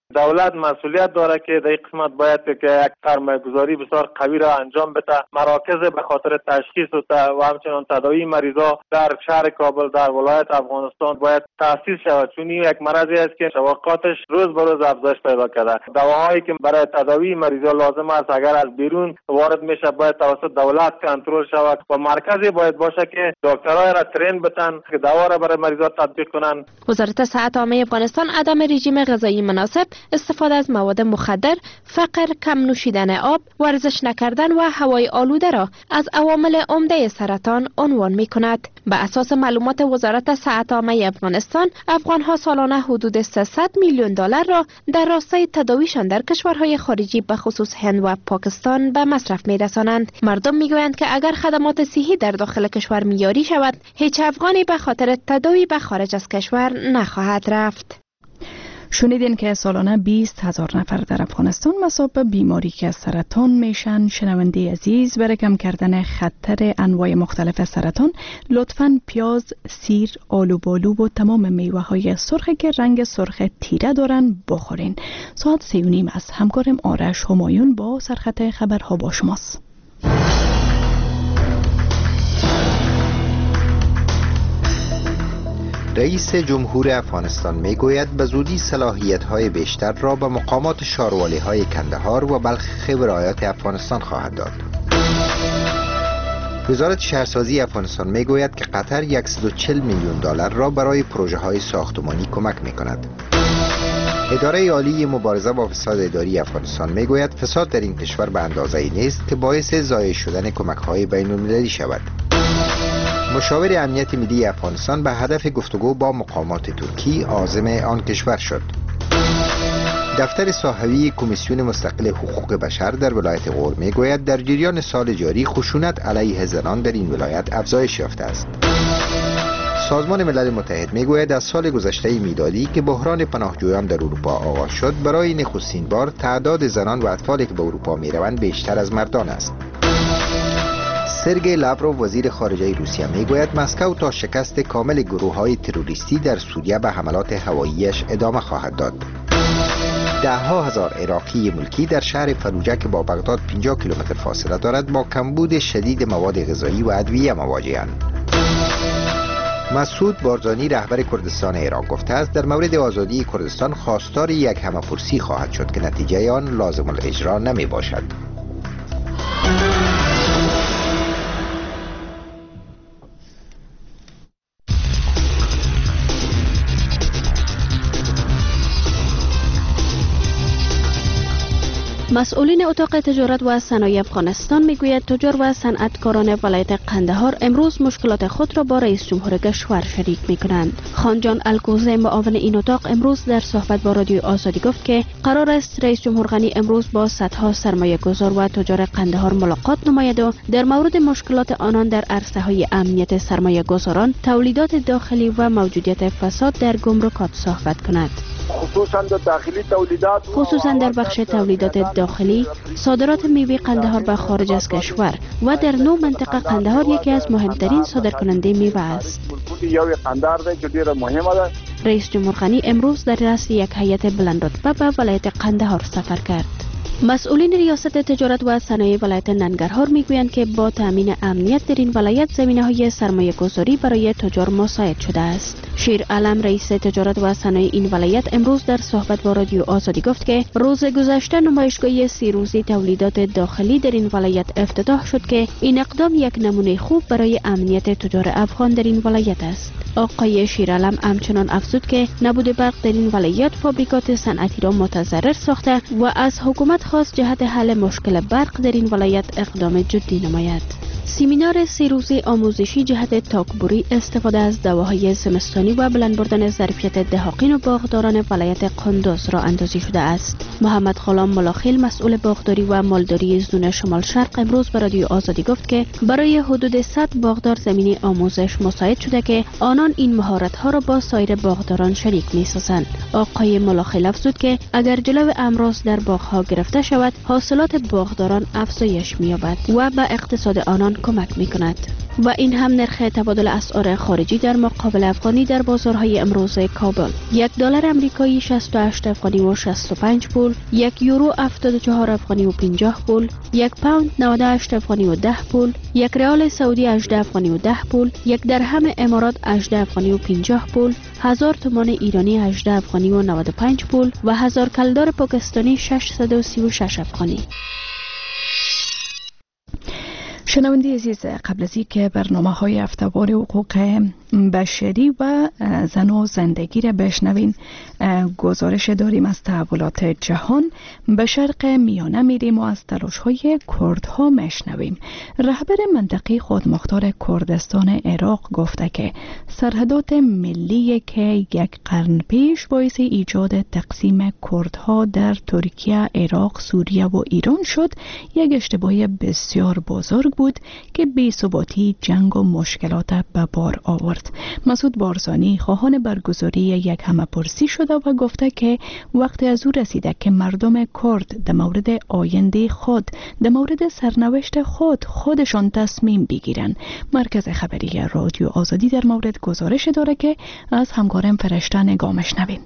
دولت مسئولیت داره که در این قسمت باید که یک سرمایه‌گذاری بسیار قوی را انجام بده. مراکز به خاطر تشخیص و همچنین تداوی مریضا در شهر کابل در ولایت افغانستان باید تأسیس شود، چون این یک مرضی است که شواقاتش روز به روز افزایش پیدا کرده. دواهایی که برای تداوی مریضا لازم است اگر از بیرون وارد میشه باید توسط دولت کنترل شود و مرکزی باید باشه که دکترای را ترین بتن که دوا را برای مریضا تطبیق کنند. وزارت صحت عامه افغانستان عدم رژیم غذایی مناسب، استفاده از مواد مخدر، فقر، کم نوشیدن آب، ورزش نکردن و هوای آلوده را از عوامل عمده سرطان عنوان می کند. به اساس معلومات وزارت صحت عامه افغانستان، افغانها سالانه حدود 300 میلیون دلار را در راستای تداویشان در کشورهای خارجی به خصوص هند و پاکستان به مصرف می رسانند. مردم می گویند که اگر خدمات صحی در داخل کشور معیاری شود، هیچ افغانی به خاطر تداوی به خارج از کشور نخواهد رفت. شنیدین که سالانه 20,000 نفر در افغانستان مصاب به بیماری که سرطان میشن. شنونده عزیز، برای کم کردن خطر انواع مختلف سرطان لطفاً پیاز، سیر، آلو بالو و تمام میوه های سرخی که رنگ سرخ تیره دارن بخورین. ساعت 3:30 است. همکارم آرش همایون با سرخط خبرها با شماست. رئیس جمهور افغانستان میگوید به زودی صلاحیت‌های بیشتر را به مقامات شاروالی‌های کندهار و بلخ ولایات افغانستان خواهد داد. وزارت شهرسازی افغانستان میگوید که قطر 140 میلیون دلار را برای پروژه‌های ساختمانی کمک می‌کند. اداره عالی مبارزه با فساد اداری افغانستان میگوید فساد در این کشور به اندازه‌ای نیست که باعث ضایع شدن کمک‌های بین‌المللی شود. مشاور امنیت ملی افغانستان به هدف گفتگو با مقامات ترکی عازم آن کشور شد. دفتر صحوی کمیسیون مستقل حقوق بشر در ولایت غور میگوید در جریان سال جاری خشونت علیه زنان در این ولایت افزایش یافته است. سازمان ملل متحد میگوید از سال گذشته میلادی که بحران پناهجویان در اروپا آغاز شد، برای نخستین بار تعداد زنان و اطفالی که به اروپا میروند بیشتر از مردان است. سرگئی لاوروف وزیر خارجه روسیه میگوید مسکو تا شکست کامل گروه‌های تروریستی در سوریه به حملات هواییش ادامه خواهد داد. ده‌ها هزار عراقی ملکی در شهر فلوجه که با بغداد 50 کیلومتر فاصله دارد با کمبود شدید مواد غذایی و ادویه مواجه‌اند. مسعود بارزانی رهبر کردستان عراق گفته است در مورد آزادی کردستان خواستار یک همه‌پرسی خواهد شد که نتیجه آن لازم الاجرا نمی باشد. مسئولین اتاق تجارت و صنایع افغانستان میگوید تجار و صنعتکاران ولایت قندهار امروز مشکلات خود را با رئیس جمهور کشور شریک میکنند. خانجان الکوزه معاون این اتاق امروز در صحبت با رادیو آزادی گفت که قرار است رئیس جمهور غنی امروز با صدها سرمایه گذار و تجار قندهار ملاقات نماید و در مورد مشکلات آنان در عرصه های امنیت سرمایه گذاران، تولیدات داخلی و موجودیت فساد در گمرکات صحبت کند. خصوصا در بخش تولیدات داخلی، صادرات میوه قندهار به خارج از کشور و در 9 منطقه قندهار یکی از مهمترین صادرکننده میوه است. رئیس جمهور غنی امروز در رأس یک هیئت بلند رتبه به ولایت قندهار سفر کرد. مسئولین ریاست تجارت و صنایع ولایت ننگرهار میگویند که با تامین امنیت در این ولایت زمینه‌های سرمایه گذاری برای تجار مساعد شده است. شیر علم رئیس تجارت و صنایع این ولایت امروز در صحبت با رادیو آزادی گفت که روز گذشته نمایشگاه 3 روزه تولیدات داخلی در این ولایت افتتاح شد که این اقدام یک نمونه خوب برای امنیت تجار افغان در این ولایت است. آقای شیرعلم همچنان افزود که نبود برق در این ولایت فابریکات صنعتی را متضرر ساخته و از حکومت خواست جهت حل مشکل برق در این ولایت اقدام جدی نماید. سمینار 3 روزه آموزشی جهت تاکبوری استفاده از دواهای زمستانی و بلند بردن ظرفیت دهاقین و باغداران ولایت قندوز را اندازی شده است. محمد غلام ملاخیل مسئول باغداری و مالداری زون شمال شرق امروز به رادیو آزادی گفت که برای حدود 100 باغدار زمینی آموزش مساعد شده که آنان این مهارت‌ها را با سایر باغداران شریک می‌سازند. آقای ملاخیل افزود که اگر جلو امراض در باغ‌ها گرفته شود، حاصلات باغداران افزایش می‌یابد و به اقتصاد آنان کمک می کند. و این هم نرخ تبادل اسعار خارجی در مقابل افغانی در بازارهای امروز کابل: $1 آمریکایی 68 افغانی و 65 پول، $1 یورو 74 افغانی و 50 پول، $1 پوند 98 افغانی و 10 پول، $1 ریال سعودی 18 افغانی و 10 پول، $1 درهم امارات 18 افغانی و 50 پول، 1000 تومان ایرانی 18 افغانی و 95 پول و 1000 کلدار پاکستانی 636 افغانی. شنونده عزیز، قبل از اینکه برنامه‌های هفته‌وار حقوق بشری و زن و زندگی را بشنوین، گزارش داریم از تحولات جهان. به شرق میانه میریم و از تلاش‌های کردها میشنویم. رهبر منطقه خودمختار کردستان عراق گفته که سرحدات ملی که یک قرن پیش باعث ایجاد تقسیم کردها در ترکیه، عراق، سوریه و ایران شد، یک اشتباه بسیار بزرگ بود که بی‌ثباتی، جنگ و مشکلات به بار آورد. مسعود بارزانی خواهان برگزاری یک همه‌پرسی شده و گفته که وقت از او رسیده که مردم کرد در مورد آینده خود، در مورد سرنوشت خودشان تصمیم بگیرند. مرکز خبری رادیو آزادی در مورد گزارش داره که از همکارم فرشته نگامش نوین.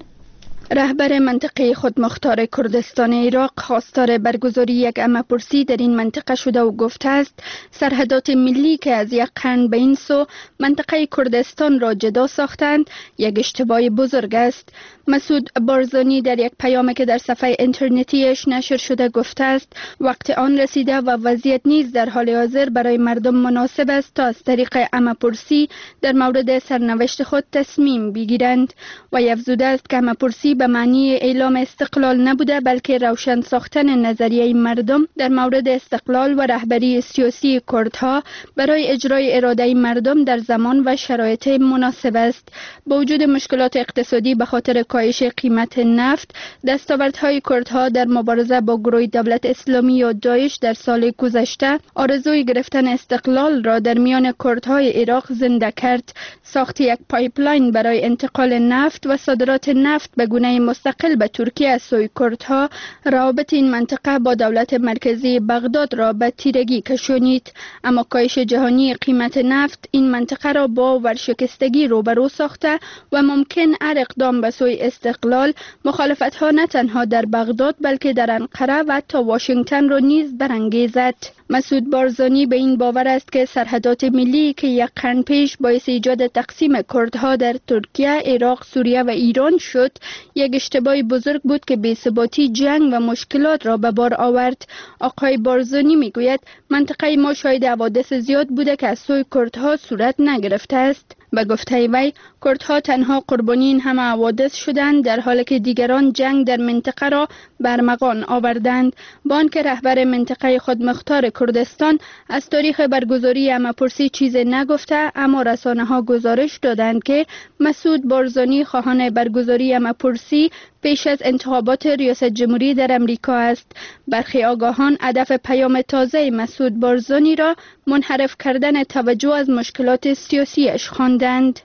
رهبر منطقه خودمختار کردستان عراق خواستار برگزاری یک همه‌پرسی در این منطقه شده و گفته است سرحدات ملی که از یک قرن به این سو منطقه کردستان را جدا ساختند یک اشتباه بزرگ است. مسعود بارزانی در یک پیامی که در صفحه اینترنتیش نشر شده گفته است وقت آن رسیده و وضعیت نیز در حال حاضر برای مردم مناسب است تا از طریق همه‌پرسی در مورد سرنوشت خود تصمیم بگیرند و افزوده است که همه‌پرسی به معنی اعلام استقلال نبوده بلکه روشن ساختن نظریه مردم در مورد استقلال و رهبری سیاسی کردها برای اجرای اراده مردم در زمان و شرایط مناسب است. با وجود مشکلات اقتصادی به خاطر کاهش قیمت نفت، دستاوردهای کردها در مبارزه با گروه دولت اسلامی یا داعش در سال گذشته آرزوی گرفتن استقلال را در میان کردهای عراق زنده کرد. ساخت یک پایپلاین برای انتقال نفت و صادرات نفت به گونه مستقل به ترکیه از سوی کردها روابط این منطقه با دولت مرکزی بغداد را به تیرگی کشانید. اما کاهش جهانی قیمت نفت این منطقه را با ورشکستگی روبرو ساخته و ممکن هر اقدام به سوی استقلال مخالفت ها نه تنها در بغداد بلکه در انقره و حتی واشنگتن را نیز برانگیزد. مسعود بارزانی به این باور است که سرحدات ملی که یک قرن پیش باعث ایجاد تقسیم کردها در ترکیه، عراق، سوریه و ایران شد یک اشتباه بزرگ بود که بی‌ثباتی، جنگ و مشکلات را به بار آورد. آقای بارزانی میگوید منطقه ما شاهد حوادث زیاد بوده که از سوی کردها صورت نگرفته است. به گفته وی کردها تنها قربانی این همه حوادث شدند در حالی که دیگران جنگ در منطقه را برمغان آوردند. با آنکه رهبر منطقه خودمختار کردستان از تاریخ برگزاری همه‌پرسی چیزی نگفته، اما رسانه ها گزارش دادند که مسعود بارزانی خواهان برگزاری همه‌پرسی پیش از انتخابات ریاست جمهوری در امریکا است. برخی آگاهان هدف پیام تازه مسعود بارزانی را منحرف کردن توجه از مشکلات سیاسیش خواندند.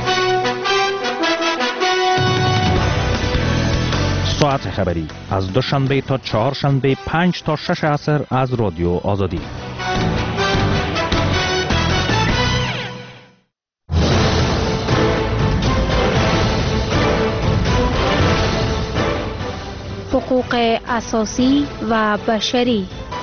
ساعت خبری از دوشنبه تا چهارشنبه 5 تا 6 عصر از رادیو آزادی. حقوق اساسی و بشری.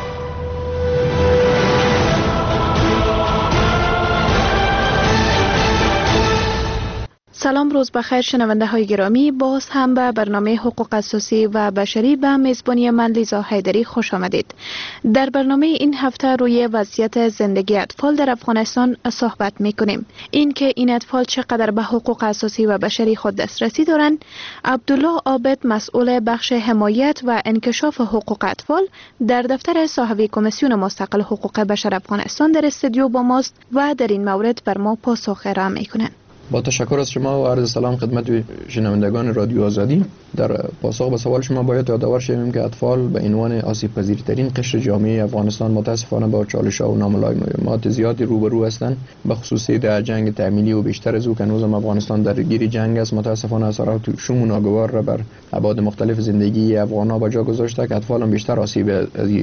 سلام، روز بخیر شنونده های گرامی. باز هم به برنامه حقوق اساسی و بشری به میزبانی من لیزا حیدری خوش آمدید. در برنامه این هفته روی وضعیت زندگی اطفال در افغانستان صحبت می کنیم. این که این اطفال چقدر به حقوق اساسی و بشری خود دسترسی دارند، عبدالله عابد مسئول بخش حمایت و انکشاف حقوق اطفال در دفتر صاحب کمیسیون مستقل حقوق بشر افغانستان در استودیو با ماست و در این مورد بر ما پاسخ ارائه می کنند. با تشکر از شما و عرض سلام خدمت شنوندگان رادیو آزادی. در پاسخ به سوال شما باید یادآور شویم که اطفال به عنوان آسیب پذیرترین قشر جامعه افغانستان متاسفانه با چالش‌ها و ناملایمات زیادی روبرو هستند، به خصوص در جنگ تعمیلی و بیشتر از او که هنوز افغانستان درگیر جنگ است. متاسفانه اثرات شوم و ناگوار را بر ابعاد مختلف زندگی افغان‌ها به جا گذاشته که اطفال بیشتر آسیب از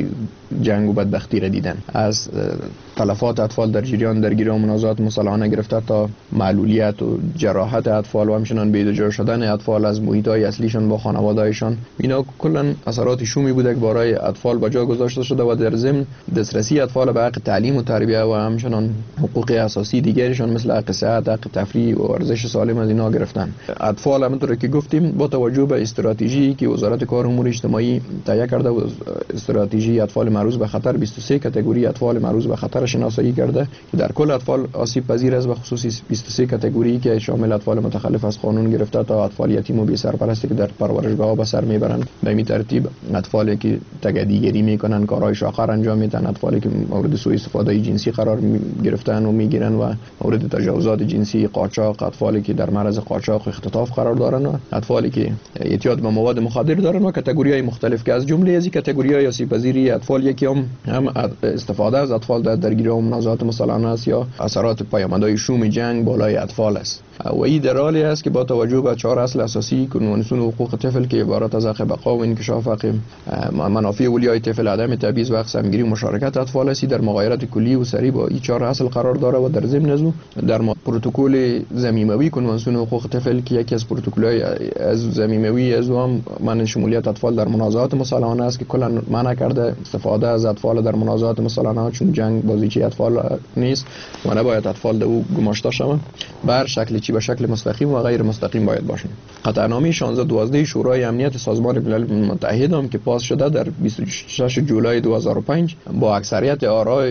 جنگ و بدبختی را دیدن، از تلفات اطفال در جریان درگیری و منازعات مسلحانه گرفته تا معلولیت و جراحت اطفال و همچنان بی‌دجا شدن اطفال از محیط‌های اصلیشان با خانواده‌ایشان، اینا کلاً اثرات شومی بوده که برای اطفال با جا گذاشته شده و در ضمن دسترسی اطفال به حق تعلیم و تربیت و همچنان حقوق اساسی دیگرشان مثل حق صحت، حق تفریح و ورزش سالم از اینا گرفتن. اطفال همونطور که گفتیم با توجه به استراتژی که وزارت کار و امور اجتماعی تهیه کرده و استراتژی اطفال معرض به خطر 23 کاتگوری اطفال معرض به خطر شناسایی کرده که در کل اطفال آسیب پذیر است، به خصوص 23 کاتگوری که شامل اطفال متخلف از قانون گرفته تا اطفال یتیم و بی سرپرستی که در پرورشگاه‌ها به سر میبرند. به این ترتیب اطفالی که تگدیگری میکنن، کارهای شاخر انجام میدن، اطفالی که مورد سوء استفاده جنسی قرار گرفتن و میگیرن و مورد تجاوزات جنسی، قاچاق، اطفالی که در معرض قاچاق و اختطاف قرار دارن و اطفالی که اعتیاد به مواد مخدر دارن و کاتگوری‌های مختلف که از جمله از این کاتگوری‌های آسیب پذیری اطفال یکی هم استفاده از اطفال در درگیری و منازعات مسلحانه است یا اثرات پیامدهای شوم جنگ بالای اطفال است. و این در حالی است که با توجه به 4 اصل اساسی کنوانسیون حقوق طفل که عبارت از حق بقا و انکشاف حق منافع اولیای طفل، عدم تبعیض و حق سهمگیری و مشارکت اطفال است، در مغایرت کلی و سری با این 4 اصل قرار داره و در ضمن از در پروتکل ضمیموی کنوانسیون حقوق طفل که یکی از پروتکل‌های از ضمیموی از هم من شمولیت اطفال در منازعات مسلحانه است که کلا منع کرده استفاده از اطفال در منازعات مسلحانه، چون جنگ بازیچه اطفال نیست و نباید اطفال در او گماشته شوند، بر شکل به شکل مستقیم و غیر مستقیم باید باشند. قطعنامه 1612 شورای امنیت سازمان ملل متحد هم که پاس شده در 26 جولای 2005 با اکثریت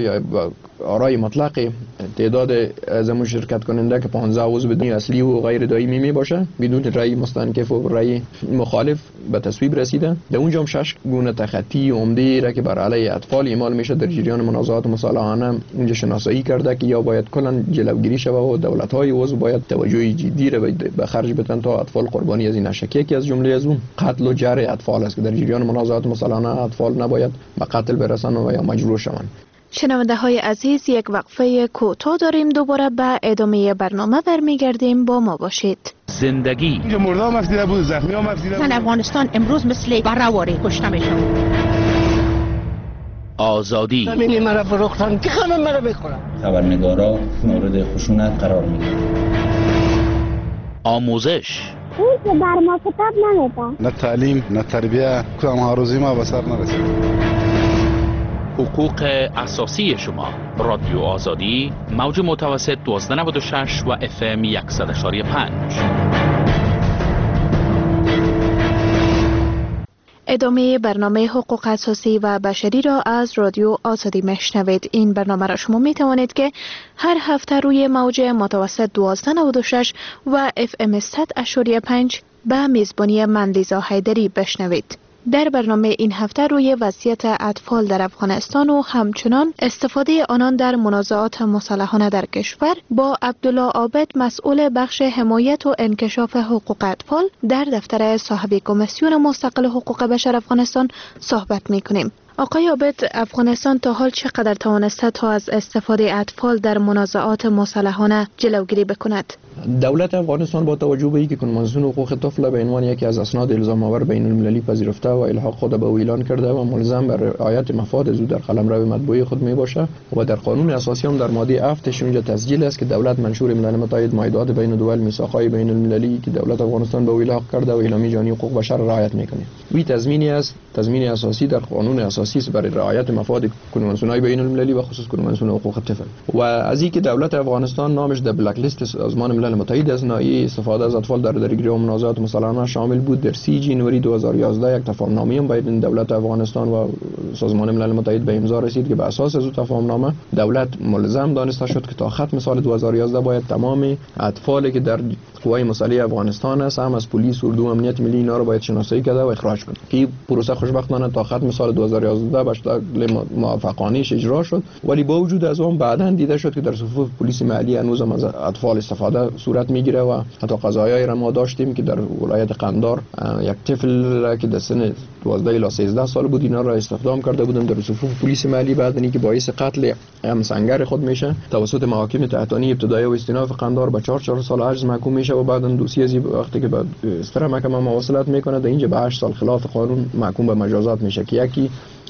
آرای مطلق تعداد از شرکت کننده که 15 عضو بدون اصلی و غیر دائمی می باشه بدون رأی مستنکف و رأی مخالف به تصویب رسیده. در اونجا هم 6 گونه تخطی عمده را که بر علیه اطفال اعمال میشه در جریان منازعات مسلحانه اونجا شناسایی کرده که یا باید کلا جلوگیری شود و دولت‌های عضو باید توجه جدی را به خرج بدن تا اطفال قربانی از این نشکی که از جمله از اون قتل و جرح اطفال است که در جریان منازعات مسلحانه اطفال نباید به قتل برسن و یا مجروح شوند. شنونده های عزیز، یک وقفه کوتاه داریم، دوباره به ادامه برنامه برمیگردیم، با ما باشید. زندگی مردم مفدیده بود، زخمی ها مفدیده بود. افغانستان امروز مثل برهواری کشته میشن. آزادی همینی مرا فروختن که خانم مرا بخورن. خبرنگارا مورد خشونت قرار میگیرن. آموزش اون که بر ما کتاب نمیده. نه تعلیم نه تربیه، کدام ها روزی ما به سر نرسید. حقوق اساسی شما. رادیو آزادی، موج متوسط 1296 و FM 100.5. ادامه برنامه حقوق اساسی و بشری را از رادیو آزادی میشنوید. این برنامه را شما می توانید که هر هفته روی موج متوسط 1296 و FM 100.5 به میزبانی من لیزا حیدری بشنوید. در برنامه این هفته روی وضعیت اطفال در افغانستان و همچنان استفاده آنان در منازعات مسلحانه در کشور با عبدالله عابد، مسئول بخش حمایت و انکشاف حقوق اطفال در دفتر صاحب کمیسیون مستقل حقوق بشر افغانستان صحبت می‌کنیم. آقای عابد، افغانستان تا حال چقدر توانسته تا از استفاده اطفال در منازعات مسلحانه جلوگیری بکند؟ دولت افغانستان با توجه به اینکه کنوانسیون حقوق طفل به عنوان یکی از اسناد الزام آور بین المللی پذیرفته و الحاق خود به او اعلان کرده و ملزم بر رعایت مفاد او در قلمرو مطبوعی خود می باشه و در قانون اساسی هم در ماده 7 اونجا تسجیل است که دولت منشور ملل متحد معاهدات بین دول میثاق‌های بین المللی که دولت افغانستان به او الحاق کرده و اعلامیه جهانی حقوق بشر رعایت میکنه. وی تضمینی است، تضمین اساسی در قانون اساسی است برای رعایت مفاد کنوانسیون‌های بین المللی و خصوص کنوانسیون حقوق طفل. و از اینکه دولت افغانستان نامش در بلک لیست سازمان ملل متحد از نایی استفاده از اطفال در درگیری و منازعات مسلحانه شامل بود، در 30 جنوری 2011 یک تفاهمنامه بین دولت افغانستان و سازمان ملل متحد به امضا رسید که بر اساس از تفاهمنامه دولت ملزم دانسته شد که تا ختم سال 2011 باید تمام اطفالی که در قوای مسلح افغانستان است، هم از پلیس، اردو، امنیت ملی، اینا رو باید شناسایی کرده و اخراج کنه. که پروسه خوشبختانه تا ختم سال 2011 به شکل موفقانه اجرا شد، ولی با وجود از اون بعداً دیده شد که در صفوف پلیس محلی هنوز هم از اطفال استفاده صورت میگیره و حتی قضایایی را ما داشتیم که در ولایت قندار یک طفل که در سن 12 الی 13 سال بود اینا را استخدام کرده بودن در صفوف پلیس محلی، بعد اینکه باعث قتل همسنگر خود میشه توسط محاکم تحتانی ابتدایی و استیناف قندار به 4 سال حبس محکوم میشه و بعداً دوسیه از وقتی که به استرا محکمه مواصلت میکنه در اینجا به 8 سال خلاف قانون محکوم به مجازات میشه که یکی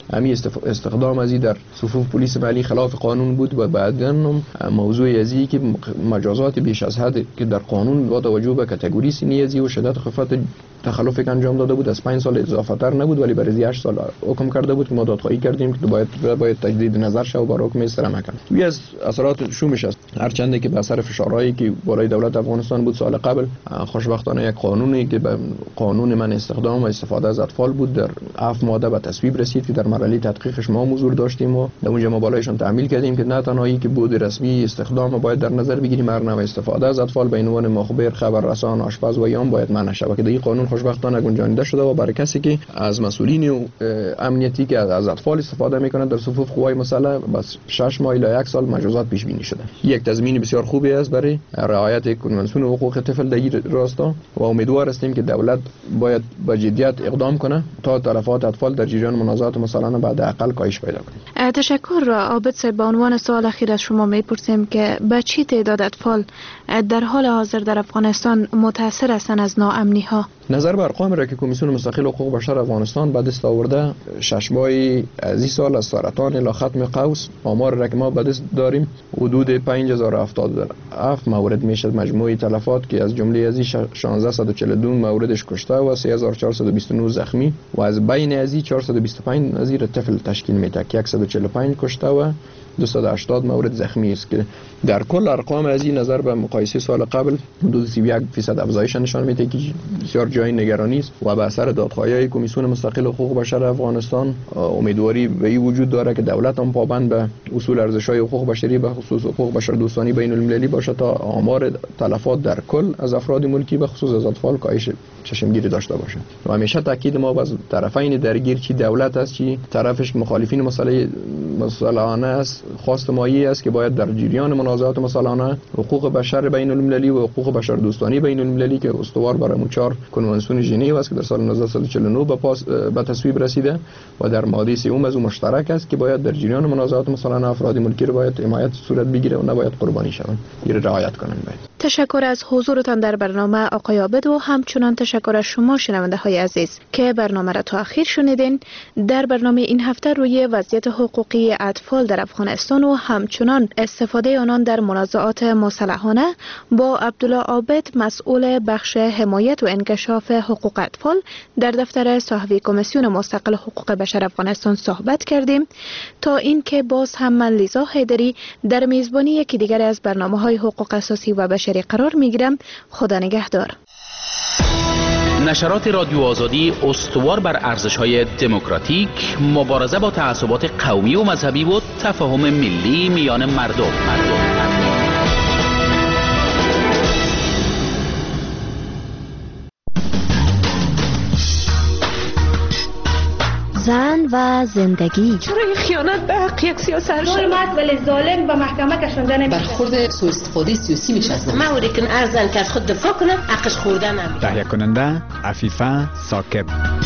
همین استخدام ازی در صفوف پلیس محلی خلاف قانون بود و بعداً هم موضوع ازی که مجازات بیش از حد که در قانون با توجه به کاتگوری سنی ازی و شدت خفت تخلف که انجام داده بود از 5 سال اضافه تر نبود، ولی برای 8 سال حکم کرده بود که ما دادخواهی کردیم که باید تجدید نظر شه و با حکم استرام کنه. یکی از اثرات شومش است، هرچند که به اثر فشارهایی که بالای دولت افغانستان بود سال قبل، خوشبختانه یک قانونی که به قانون من استخدام و استفاده از اطفال بود در 7 ماده به تصویب رسید که در مرحله تحقیقش ما حضور داشتیم و در اونجا ما بالایشون تعمیل کردیم که نه تنهایی که بود رسمی استخدام باید در نظر بگیریم، برنامه استفاده از اطفال به عنوان مخبر، خبررسان، آشپز و یام باید منع شه که این قانون خوشبختانه گنجانیده شده و برای کسی که از مسئولین امنیتی که از اطفال استفاده میکنند در صفوف قوای مسلح بس 6 ماه الی 1 سال مجازات پیش بینی شده. یک تضمین بسیار خوبی است برای رعایت کنوانسیون حقوق طفل در این راستا و امیدوار هستیم که دولت باید با جدیت اقدام کنه تا تلفات اطفال در جریان منازعات مسلحانه بعد اقل کاهش پیدا کنه. تشکر عابد صاحب. به عنوان سوال اخیر از شما میپرسیم که به چی تعداد اطفال در حال حاضر در افغانستان متاثر هستند از ناامنی ها؟ نظر بر ارقام را که کمیسیون مستقل حقوق بشر افغانستان به دست آورده 6 ماه از این سال از سرطان الی ختم قوس آمار را که ما به دست داریم حدود 5077 مورد میشد مجموعی تلفات که از جمله از 1642 موردش کشته و 3429 زخمی و از بین از 425 نظیر طفل تشکیل میده که 145 کشته و 280 مورد زخمی است که در کل ارقام از این نظر به مقایسه سال قبل حدود 31% افزایش نشان میده که بسیار جای نگرانی است و به اثر دادخواهی کمیسیون مستقل حقوق بشر افغانستان امیدواری به این وجود داره که دولت هم پابند به اصول ارزش‌های حقوق بشری به خصوص حقوق بشر دوستانی بین المللی باشه تا آمار تلفات در کل از افراد ملکی به خصوص از اطفال کاهش چشمگیری داشته باشه. و همیشه تاکید ما از طرفین درگیر چی دولت است چی طرفش مخالفین مسلحانه است خواست مایی است که باید در جریان منازعات مسلحانه حقوق بشر بین المللی و حقوق بشر دوستانی بین المللی که استوار بر 4 کنوانسیون ژنو است که در سال 1949 به تصویب رسیده و در ماده 3 از اون مشترک است که باید در جریان منازعات مسلحانه افراد ملکی رو باید حمایت صورت بگیره و نباید قربانی شوند. این رعایت کنند. باید. تشکر از حضورتان در برنامه آقای عابد و همچنان تشکر از شما شنونده های عزیز که برنامه را تا آخر شنیدین. در برنامه این هفته روی وضعیت حقوقی اطفال در افغانستان و همچنان استفاده آنان در منازعات مسلحانه با عبدالله عابد مسئول بخش حمایت و انکشاف حقوق اطفال در دفتر صاحبی کمیسیون مستقل حقوق بشر افغانستان صحبت کردیم تا اینکه باز هم من لیزا حیدری در میزبانی یکی دیگر از برنامه‌های حقوق اساسی و بشری قرار میگیرم. خدا نگهدار. نشرات رادیو آزادی استوار بر ارزش‌های دموکراتیک، مبارزه با تعصبات قومی و مذهبی و تفاهم ملی میان مردم. زن و زندگی. چرا این خیانت به حق یک سیاست ظلمت ولی ظالم به محکمه کشنده نمیشه. برخورد سوء استفاده سیاسی میشه از ما ولی کن ارزن که از خود دفاع کنه حقش خورده نمیشه. تهیه کننده عفیفه ثاقب.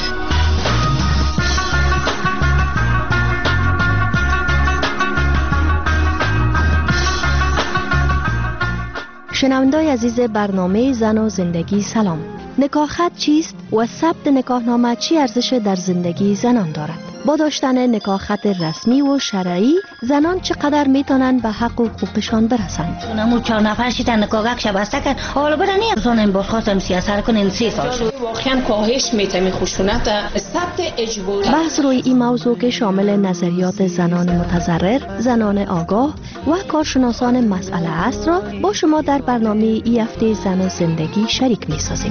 شنوندای عزیز برنامه زن و زندگی سلام. نکاح خط چیست و ثبت نکاحنامه چی ارزش در زندگی زنان دارد؟ با داشتن نکاح خط رسمی و شرعی زنان چقدر میتونن به حق و حقوقشان برسند؟ نمو 4 نفر شیطان نکاح شبسته کرد حالا برن زنان باز خواستم سیاست کنین 3 سال شد. واقعا کاهش میتونه خشونت ثبت اجباری. بحث روی این موضوع که شامل نظریات زنان متضرر، زنان آگاه و کارشناسان مسئله است را با شما در برنامه ای هفته زن و زندگی شریک میسازیم.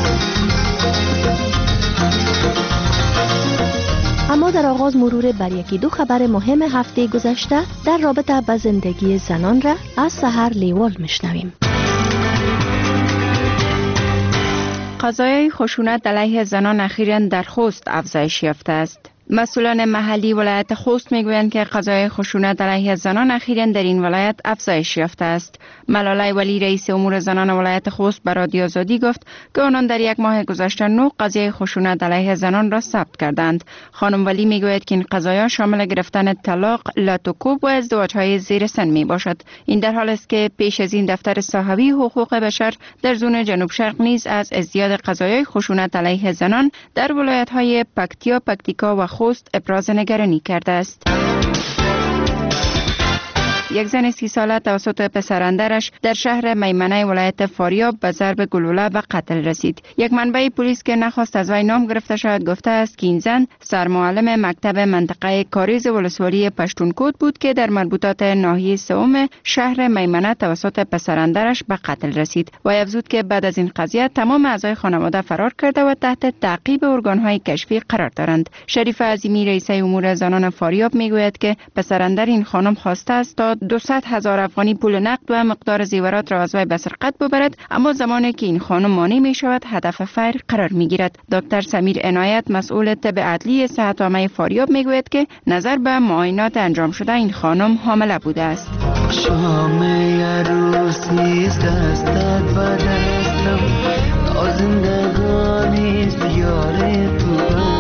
اما در آغاز مرور بر یکی دو خبر مهم هفته گذشته در رابطه با زندگی زنان را از سحر لیوال میشنویم. قضایای خشونت علیه زنان اخیراً در خوست افزایش یافته است. مسئولان محلی ولایت خوست میگویند که قضایای خشونت علیه زنان اخیراً در این ولایت افزایش یافته است. ملاله ولی رئیس امور زنان ولایت خوست به رادیو آزادی گفت که آنان در 1 ماه گذشته 9 قضیه خشونت علیه زنان را ثبت کردند. خانم ولی میگوید که این قضایا شامل گرفتن طلاق، لاتوکوب و ازدواج‌های زیر سن می باشد. این در حال است که پیش از این دفتر صاحبی حقوق بشر در زون جنوب شرق نیز از ازدیاد قضایای خشونت علیه زنان در ولایت‌های پکتیا، پکتیکا و نخست ابراز نگرانی کرده است. یک زن 30 ساله توسط پسراندرش در شهر میمنه ولایت فاریاب به ضرب گلوله به قتل رسید. یک منبع پلیس که نخواست از وی نام گرفته شود گفته است که این زن سرمعلم مکتب منطقه کاریز ولسوالی پشتونکوت بود که در مربوطات ناحیه سوم شهر میمنه توسط پسراندرش به قتل رسید. و افزود که بعد از این قضیه تمام اعضای خانواده فرار کرده و تحت تعقیب ارگان‌های کشفی قرار دارند. شریف عظیمی رئیس امور زنان فاریاب میگوید که پسراندر این خانم خواسته است تا 200,000 افغانی پول نقد و مقدار زیورات را از وی به سرقت ببرد، اما زمانی که این خانم مانع می شود هدف فیر قرار می گیرد. دکتر سمیر عنایت مسئول طب عدلی صحت عامه فاریاب می گوید که نظر به معاینات انجام شده این خانم حامله بوده است. شام عروسی است دستت و دستم زندگانی دیار تو.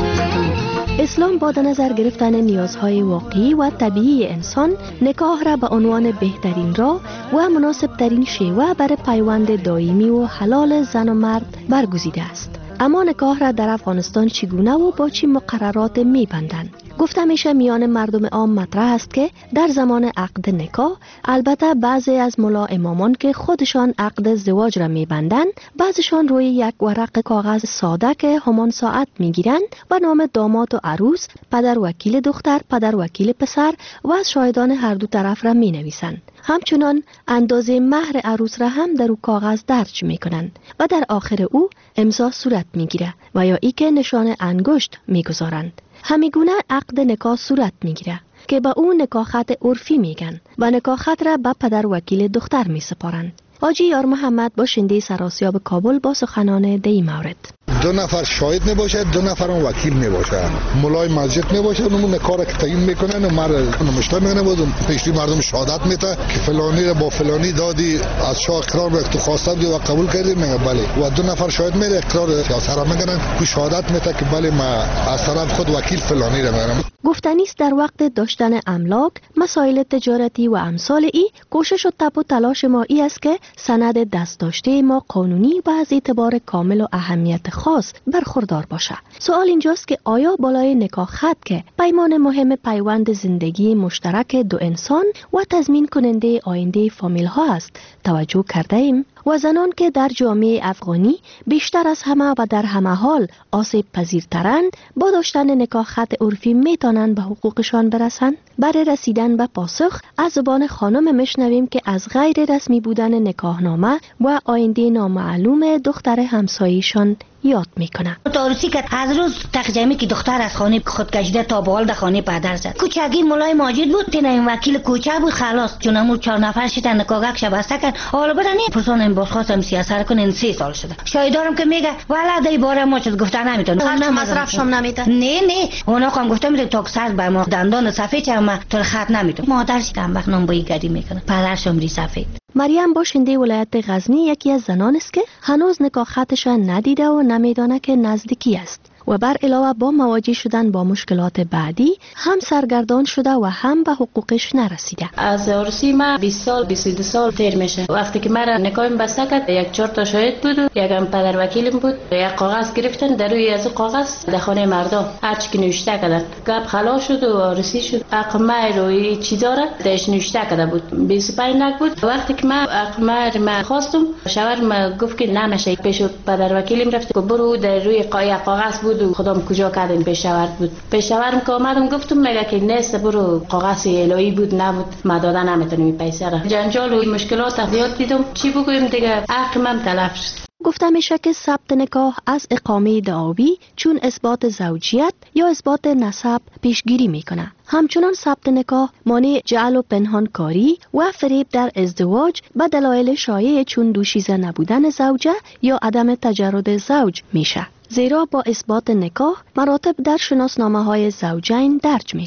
اسلام با در نظر گرفتن نیازهای واقعی و طبیعی انسان نکاح را به عنوان بهترین راه و مناسب ترین شیوه برای پیوند دائمی و حلال زن و مرد برگزیده است. اما نکاح را در افغانستان چگونه و با چه مقررات می‌بندند؟ گفته میشه میان مردم عام مطرح است که در زمان عقد نکاح البته بعضی از ملا امامان که خودشان عقد ازدواج را میبندند، بعضیشان روی یک ورق کاغذ ساده که همان ساعت میگیرند و نام داماد و عروس، پدر وکیل دختر، پدر وکیل پسر و از شاهدان هر دو طرف را مینویسند. همچنان اندازه مهر عروس را هم در او کاغذ درج میکنند و در آخر او امضا صورت میگیره و یا ای که نشان انگشت میگذارند. همیگونه عقد نکاح صورت میگیره که به اون نکاح خط عرفی میگن و نکاح خط را به پدر وکیل دختر میسپارند. حاجی یار محمد باشنده سراسیاب کابل با سخنان دی مورد: 2 نفر شاهد می باشد، 2 نفر هم وکیل می باشد. مولای مسجد می باشد، اون کار که تعیین میکنن و مرد نمشته میکنه بود پیشی مردم شهادت میده که فلانی را با فلانی دادی، از شاه اقرار به تو خواسته بودی و قبول کردی، میگه بله. و 2 نفر شاهد میره اقرار سیاست میکنن که شهادت میده که بله ما از طرف خود وکیل فلانی را میگم. گفتنی است در وقت داشتن املاک، مسائل تجارتی و امثال ای کوشش و تب و تلاش ما ای است که سند دست داشته ما قانونی و از اعتبار کامل و اهمیت خاص برخوردار باشه. سوال اینجاست که آیا بالای نکاح خط که پیمان مهم پیوند زندگی مشترک دو انسان و تضمین کننده آینده فامیل ها است توجه کرده ایم؟ و زنان که در جامعه افغانی بیشتر از همه و در همه حال آسیب پذیرترند با داشتن نکاح خط عرفی میتونند به حقوقشان برسند؟ برای رسیدن به پاسخ از زبان خانم میشنویم که از غیر رسمی بودن نکاحنامه و آینده نامعلوم دختر همسایه‌شان یاد میکنه. تاروسی که از روز تقجمی که دختر از خانه خود کشیده تا به حال در خانه پدر زد. کوچگی مولای ماجد بود، تن این وکیل کوچه بود، خلاص چونمور 4 نفر شدن نکاح شبسته کن. حالا بدن پرسون بازخواستم سیاست کنن 3 سال شده. شایدارم که میگه والا دای باره ما چیز گفتن نمیتونه. خرج مصرفشم نمیده. نه اونا هم گفتم میگه تا سر به ما دندان سفید چما تو خط نمیتونه. مادرش کم وقت نام بایی گری میکنه. پدرشم ری سفید. مریم باشنده ولایت غزنی یکی از زنان است که هنوز نکاح خطش ندیده و نمیدانه که نزدیکی است و بر علاوه با مواجه شدن با مشکلات بعدی هم سرگردان شده و هم به حقوقش نرسیده. از عروسی ما 20 سال 22 سال تیر میشه. وقتی که مرا نکاحم بسته کرد 1-4 تا شاهد بود، یکم پدر وکیلم بود. یک کاغذ گرفتن، در روی از کاغذ در خانه مردم هرچی که نوشته کردن گپ خلاص شد و عروسی شد. اقمه روی چیزا را درش نوشته کرده بود 25 نک بود. وقتی که من اقمه ما خواستم شوهرم گفت که نمیشه، پیش پدر وکیلم رفت که برو در روی کاغذ بود و خودم کجا کردیم پیشاور بود. پیشاورم که آمدم گفتم میگه که نیست، برو کاغذ الهی بود نبود ما دادن نمیتونیم پیسه را. جنجال و مشکلات زیاد دیدم، چی بگویم دیگه عقلم تلف شد. گفته میشه که ثبت نکاح از اقامه دعاوی چون اثبات زوجیت یا اثبات نسب پیشگیری میکنه. همچنان ثبت نکاح مانع جعل و پنهان کاری و فریب در ازدواج به دلایل شایع چون دوشیزه نبودن زوجه یا عدم تجرد زوج میشه. زیرا با اثبات نکاح مراتب در شناسنامه های زوجین درج میشه.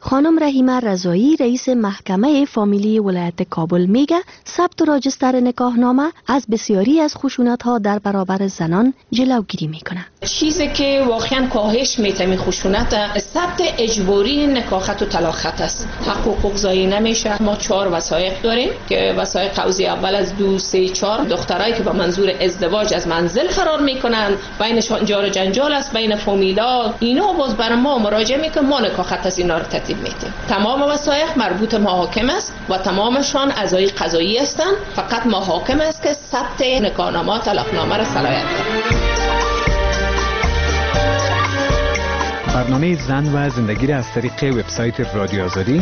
خانم رحیمه رضایی رئیس محکمه فامیلی ولایت کابل میگه ثبت راجستر نکاحنامه از بسیاری از خشونت‌ها در برابر زنان جلوگیری میکنه. چیزی که واقعا کاهش میتونه خشونت ثبت اجباری نکاحت و طلاقت است. حقوق ضایع نمیشه. ما 4 وثایق داریم که وثایق قوزی اول از 2 3 4 دخترایی که با منظور ازدواج از منزل فرار میکنن، بینشان جار و جنجال است بین فامیلا، اینا باز بر ما مراجعه میکنن، ما نکاحت از اینا رو ترتیب میدیم. تمام وثایق مربوط محاکم است و تمامشان اعضای قضایی هستند. فقط محاکم است که ثبت نکاحنامه طلاقنامه را صلاحیت دارد. برنامه زن و زندگی را از طریق وبسایت رادیو آزادی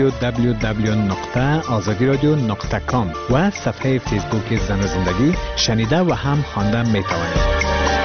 www.azadiradio.com و صفحه فیسبوک زن و زندگی شنیده و هم خوانده میتوانید.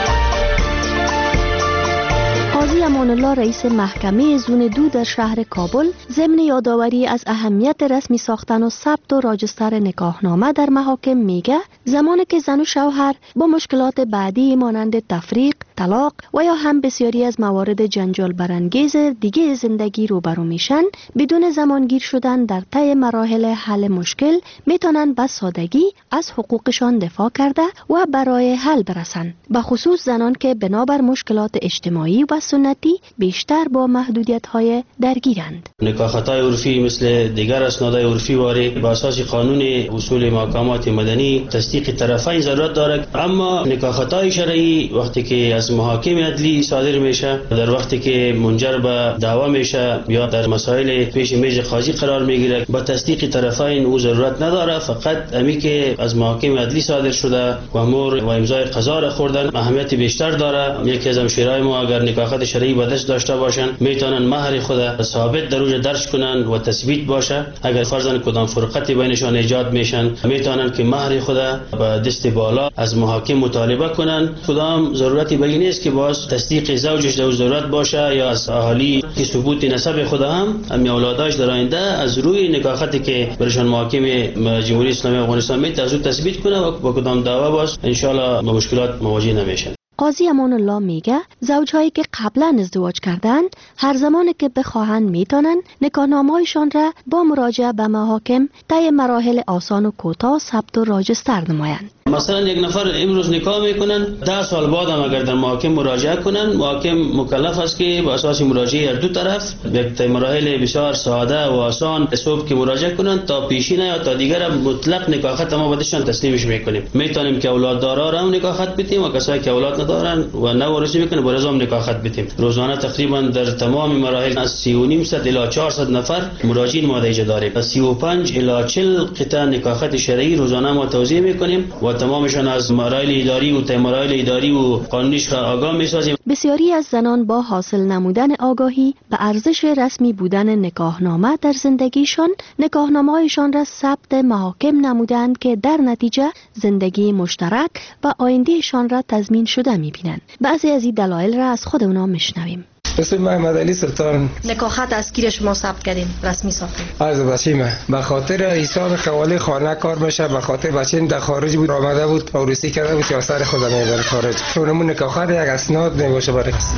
قاضی امان الله رئیس محکمه زون 2 در شهر کابل ضمن یادآوری از اهمیت رسمی ساختن و ثبت و راجستر نکاحنامه در محاکم میگه زمانی که زن و شوهر با مشکلات بعدی مانند تفریق، طلاق و یا هم بسیاری از موارد جنجال برانگیز دیگه زندگی روبرو میشن، بدون زمانگیر شدن در طی مراحل حل مشکل میتونن به سادگی از حقوقشان دفاع کرده و برای حل برسن، به خصوص زنان که بنابر مشکلات اجتماعی و سنتی بیشتر با محدودیت‌های درگیرند. نکاح‌های عرفی مثل دیگر اسنادهای عرفی واری با اساس قانون اصول محاکمات مدنی تصدیق طرفین ضرورت دارد، اما نکاح‌های شرعی وقتی که از محاکم عدلی صادر میشه، در وقتی که منجر به دعوا میشه یا در مسائل پیش میز قاضی قرار میگیره، با تصدیق طرفین او ضرورت نداره، فقط امی که از محاکم عدلی صادر شده و مهر و امضای قضا را خوردن اهمیت بیشتر داره. یکی از همشیرای ما اگر نکاحات شرعی به دست داشته باشن میتونن مهر خود ثابت در اوج درج کنن و تثبیت باشه. اگر فرضاً کدام فرقتی بینشان ایجاد میشن میتونن که مهر خود به دست بالا از محاکم مطالبه کنن. کدام ضرورتی به این نیست که باز تصدیق زوجش در ضرورت باشه یا از اهالی که ثبوت نسب خود هم اولاداش در آینده از روی نکاحاتی که برشان محاکم جمهوری اسلامی افغانستان میتونه تثبیت کنه و با کدام دعوا باز ان شاء الله با مشکلات مواجه نمیشن. قاضی امان الله میگه زوجهایی که قبلا ازدواج کردند هر زمانی که بخواهند میتونن نکاحنامه‌هایشان را با مراجعه به محاکم طی مراحل آسان و کوتاه ثبت و راجستر نمایند. مثلا یک نفر امروز نکاح میکنن، 10 سال بعد هم اگر در محاکم مراجعه کنن، محاکم مکلف است که با اساس مراجعه هر دو طرف یک مراحل بسیار ساده و آسان صبح که مراجعه کنن تا پیشینه یا تا دیگر مطلق نکاحت ما بعدشان تسلیمش میکنیم. میتونیم که اولاد دارا هم نکاحت بدیم و کسایی که اولاد ندارن و نوارثی میکنه با رضا نکاحت بدیم. روزانه تقریبا در تمام مراحل از 3.5 الی 400 نفر مراجعین ما دیجا داریم. از 35 الی 40 قطعه نکاحت شرعی روزانه ما توزیع میکنیم و تمامشان از مراحل اداری و مراحل اداری و قانونیش آگاه میسازیم. بسیاری از زنان با حاصل نمودن آگاهی به ارزش رسمی بودن نکاحنامه در زندگیشان نکاحنامه‌هایشان را ثبت محاکم نمودند که در نتیجه زندگی مشترک و آیندهشان را تضمین شده می‌بینند. بعضی از این دلایل را از خود اونا میشنویم. اسم محمد علی سلطان. نکاحت از کی شما ثبت کردین رسمی ساختین؟ از بچه‌م به خاطر حساب خواله خانه کار میشه، به خاطر بچه‌م در خارج بود آمده بود عروسی کرده بود که سر خود میبره خارج. چون نکاحت یک اسناد نباشه برای کسی.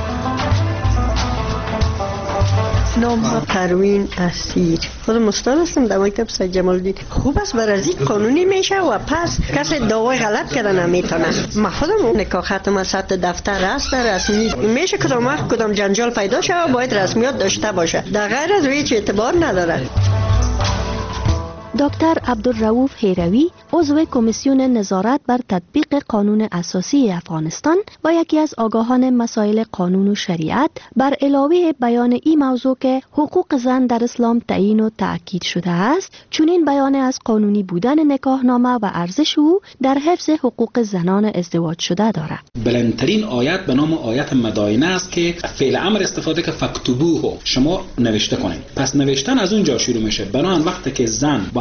نام پروین اسیر. خودم استاد هستم در مکتب سید جمال الدین. خوب است برای قانونی میشه و پس کسی دعوای غلط کردن نمیتونه. ما خودم نکاحت ما ثبت دفتر است رسمی میشه، کدام جنجال پیدا شه باید رسمیات داشته باشه. در غیر از هیچ اعتبار نداره. دکتر عبدالرؤوف هیروی عضو کمیسیون نظارت بر تطبیق قانون اساسی افغانستان و یکی از آگاهان مسائل قانون و شریعت بر علاوه بیان این موضوع که حقوق زن در اسلام تعیین و تأکید شده است، چنین بیان از قانونی بودن نکاحنامه و ارزش او در حفظ حقوق زنان ازدواج شده دارد. بلندترین آیت به نام آیت مداینه است که فعل امر استفاده که فکتبوه شما نوشته کنید. پس نوشتن از اونجا شروع میشه. بنابراین وقتی که زن با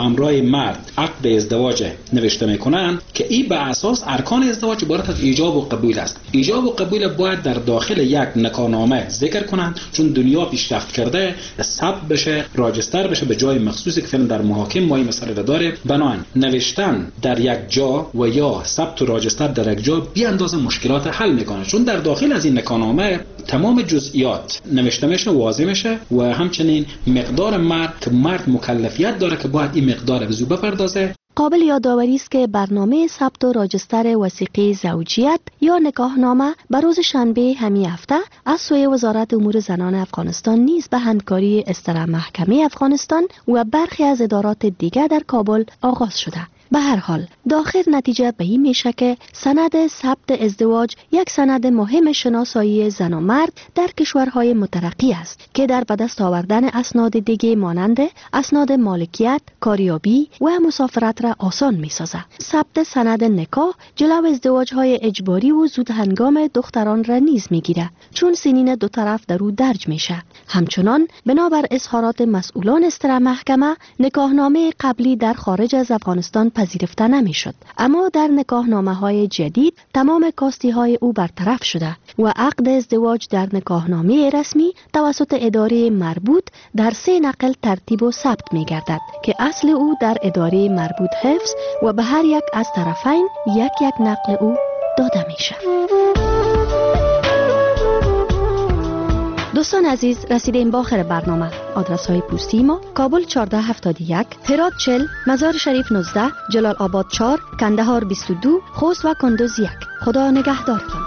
همراه مرد عقد ازدواج نوشته میکنن که این به اساس ارکان ازدواج عبارت از ایجاب و قبول است. ایجاب و قبول باید در داخل یک نکاحنامه ذکر کنند، چون دنیا پیشرفت کرده ثبت بشه، راجستر بشه به جای مخصوصی که فعلا در محاکم ما این مسئله را داره. بنابراین نوشتن در یک جا و یا ثبت و راجستر در یک جا بی اندازه مشکلات حل میکنه، چون در داخل از این نکاحنامه تمام جزئیات نوشته میشه، واضح میشه و همچنین مقدار مرد که مرد مکلفیت داره که باید این مقدار به زو بپردازه. قابل یادآوری است که برنامه ثبت و راجستر وثیقه زوجیت یا نکاحنامه بر روز شنبه همین هفته از سوی وزارت امور زنان افغانستان نیز به همکاری استرا محکمه افغانستان و برخی از ادارات دیگر در کابل آغاز شده. به هر حال داخل نتیجه به این میشه که سند ثبت ازدواج یک سند مهم شناسایی زن و مرد در کشورهای مترقی است که در به دست آوردن اسناد دیگه مانند اسناد مالکیت، کاریابی و مسافرت را آسان میسازد. ثبت سند نکاح جلو ازدواج‌های اجباری و زود هنگام دختران را نیز میگیره، چون سنین دو طرف در او درج میشه. همچنان بنابر اظهارات مسئولان استرا محکمه نکاحنامه قبلی در خارج از افغانستان پذیرفته نمیشد، اما در نکاحنامه‌های جدید تمام کاستی‌های او برطرف شده و عقد ازدواج در نکاحنامه رسمی توسط اداره مربوط در 3 نقل ترتیب و ثبت می‌گردد که اصل او در اداره مربوط حفظ و به هر یک از طرفین یک نقل او داده میشه. دوستان عزیز، رسیدیم به آخر برنامه. آدرس های پستی ما: کابل 1471، هرات 40، مزار شریف 19، جلال آباد 4، کندهار 22، خوست و کندوز 1. خدا نگهدار.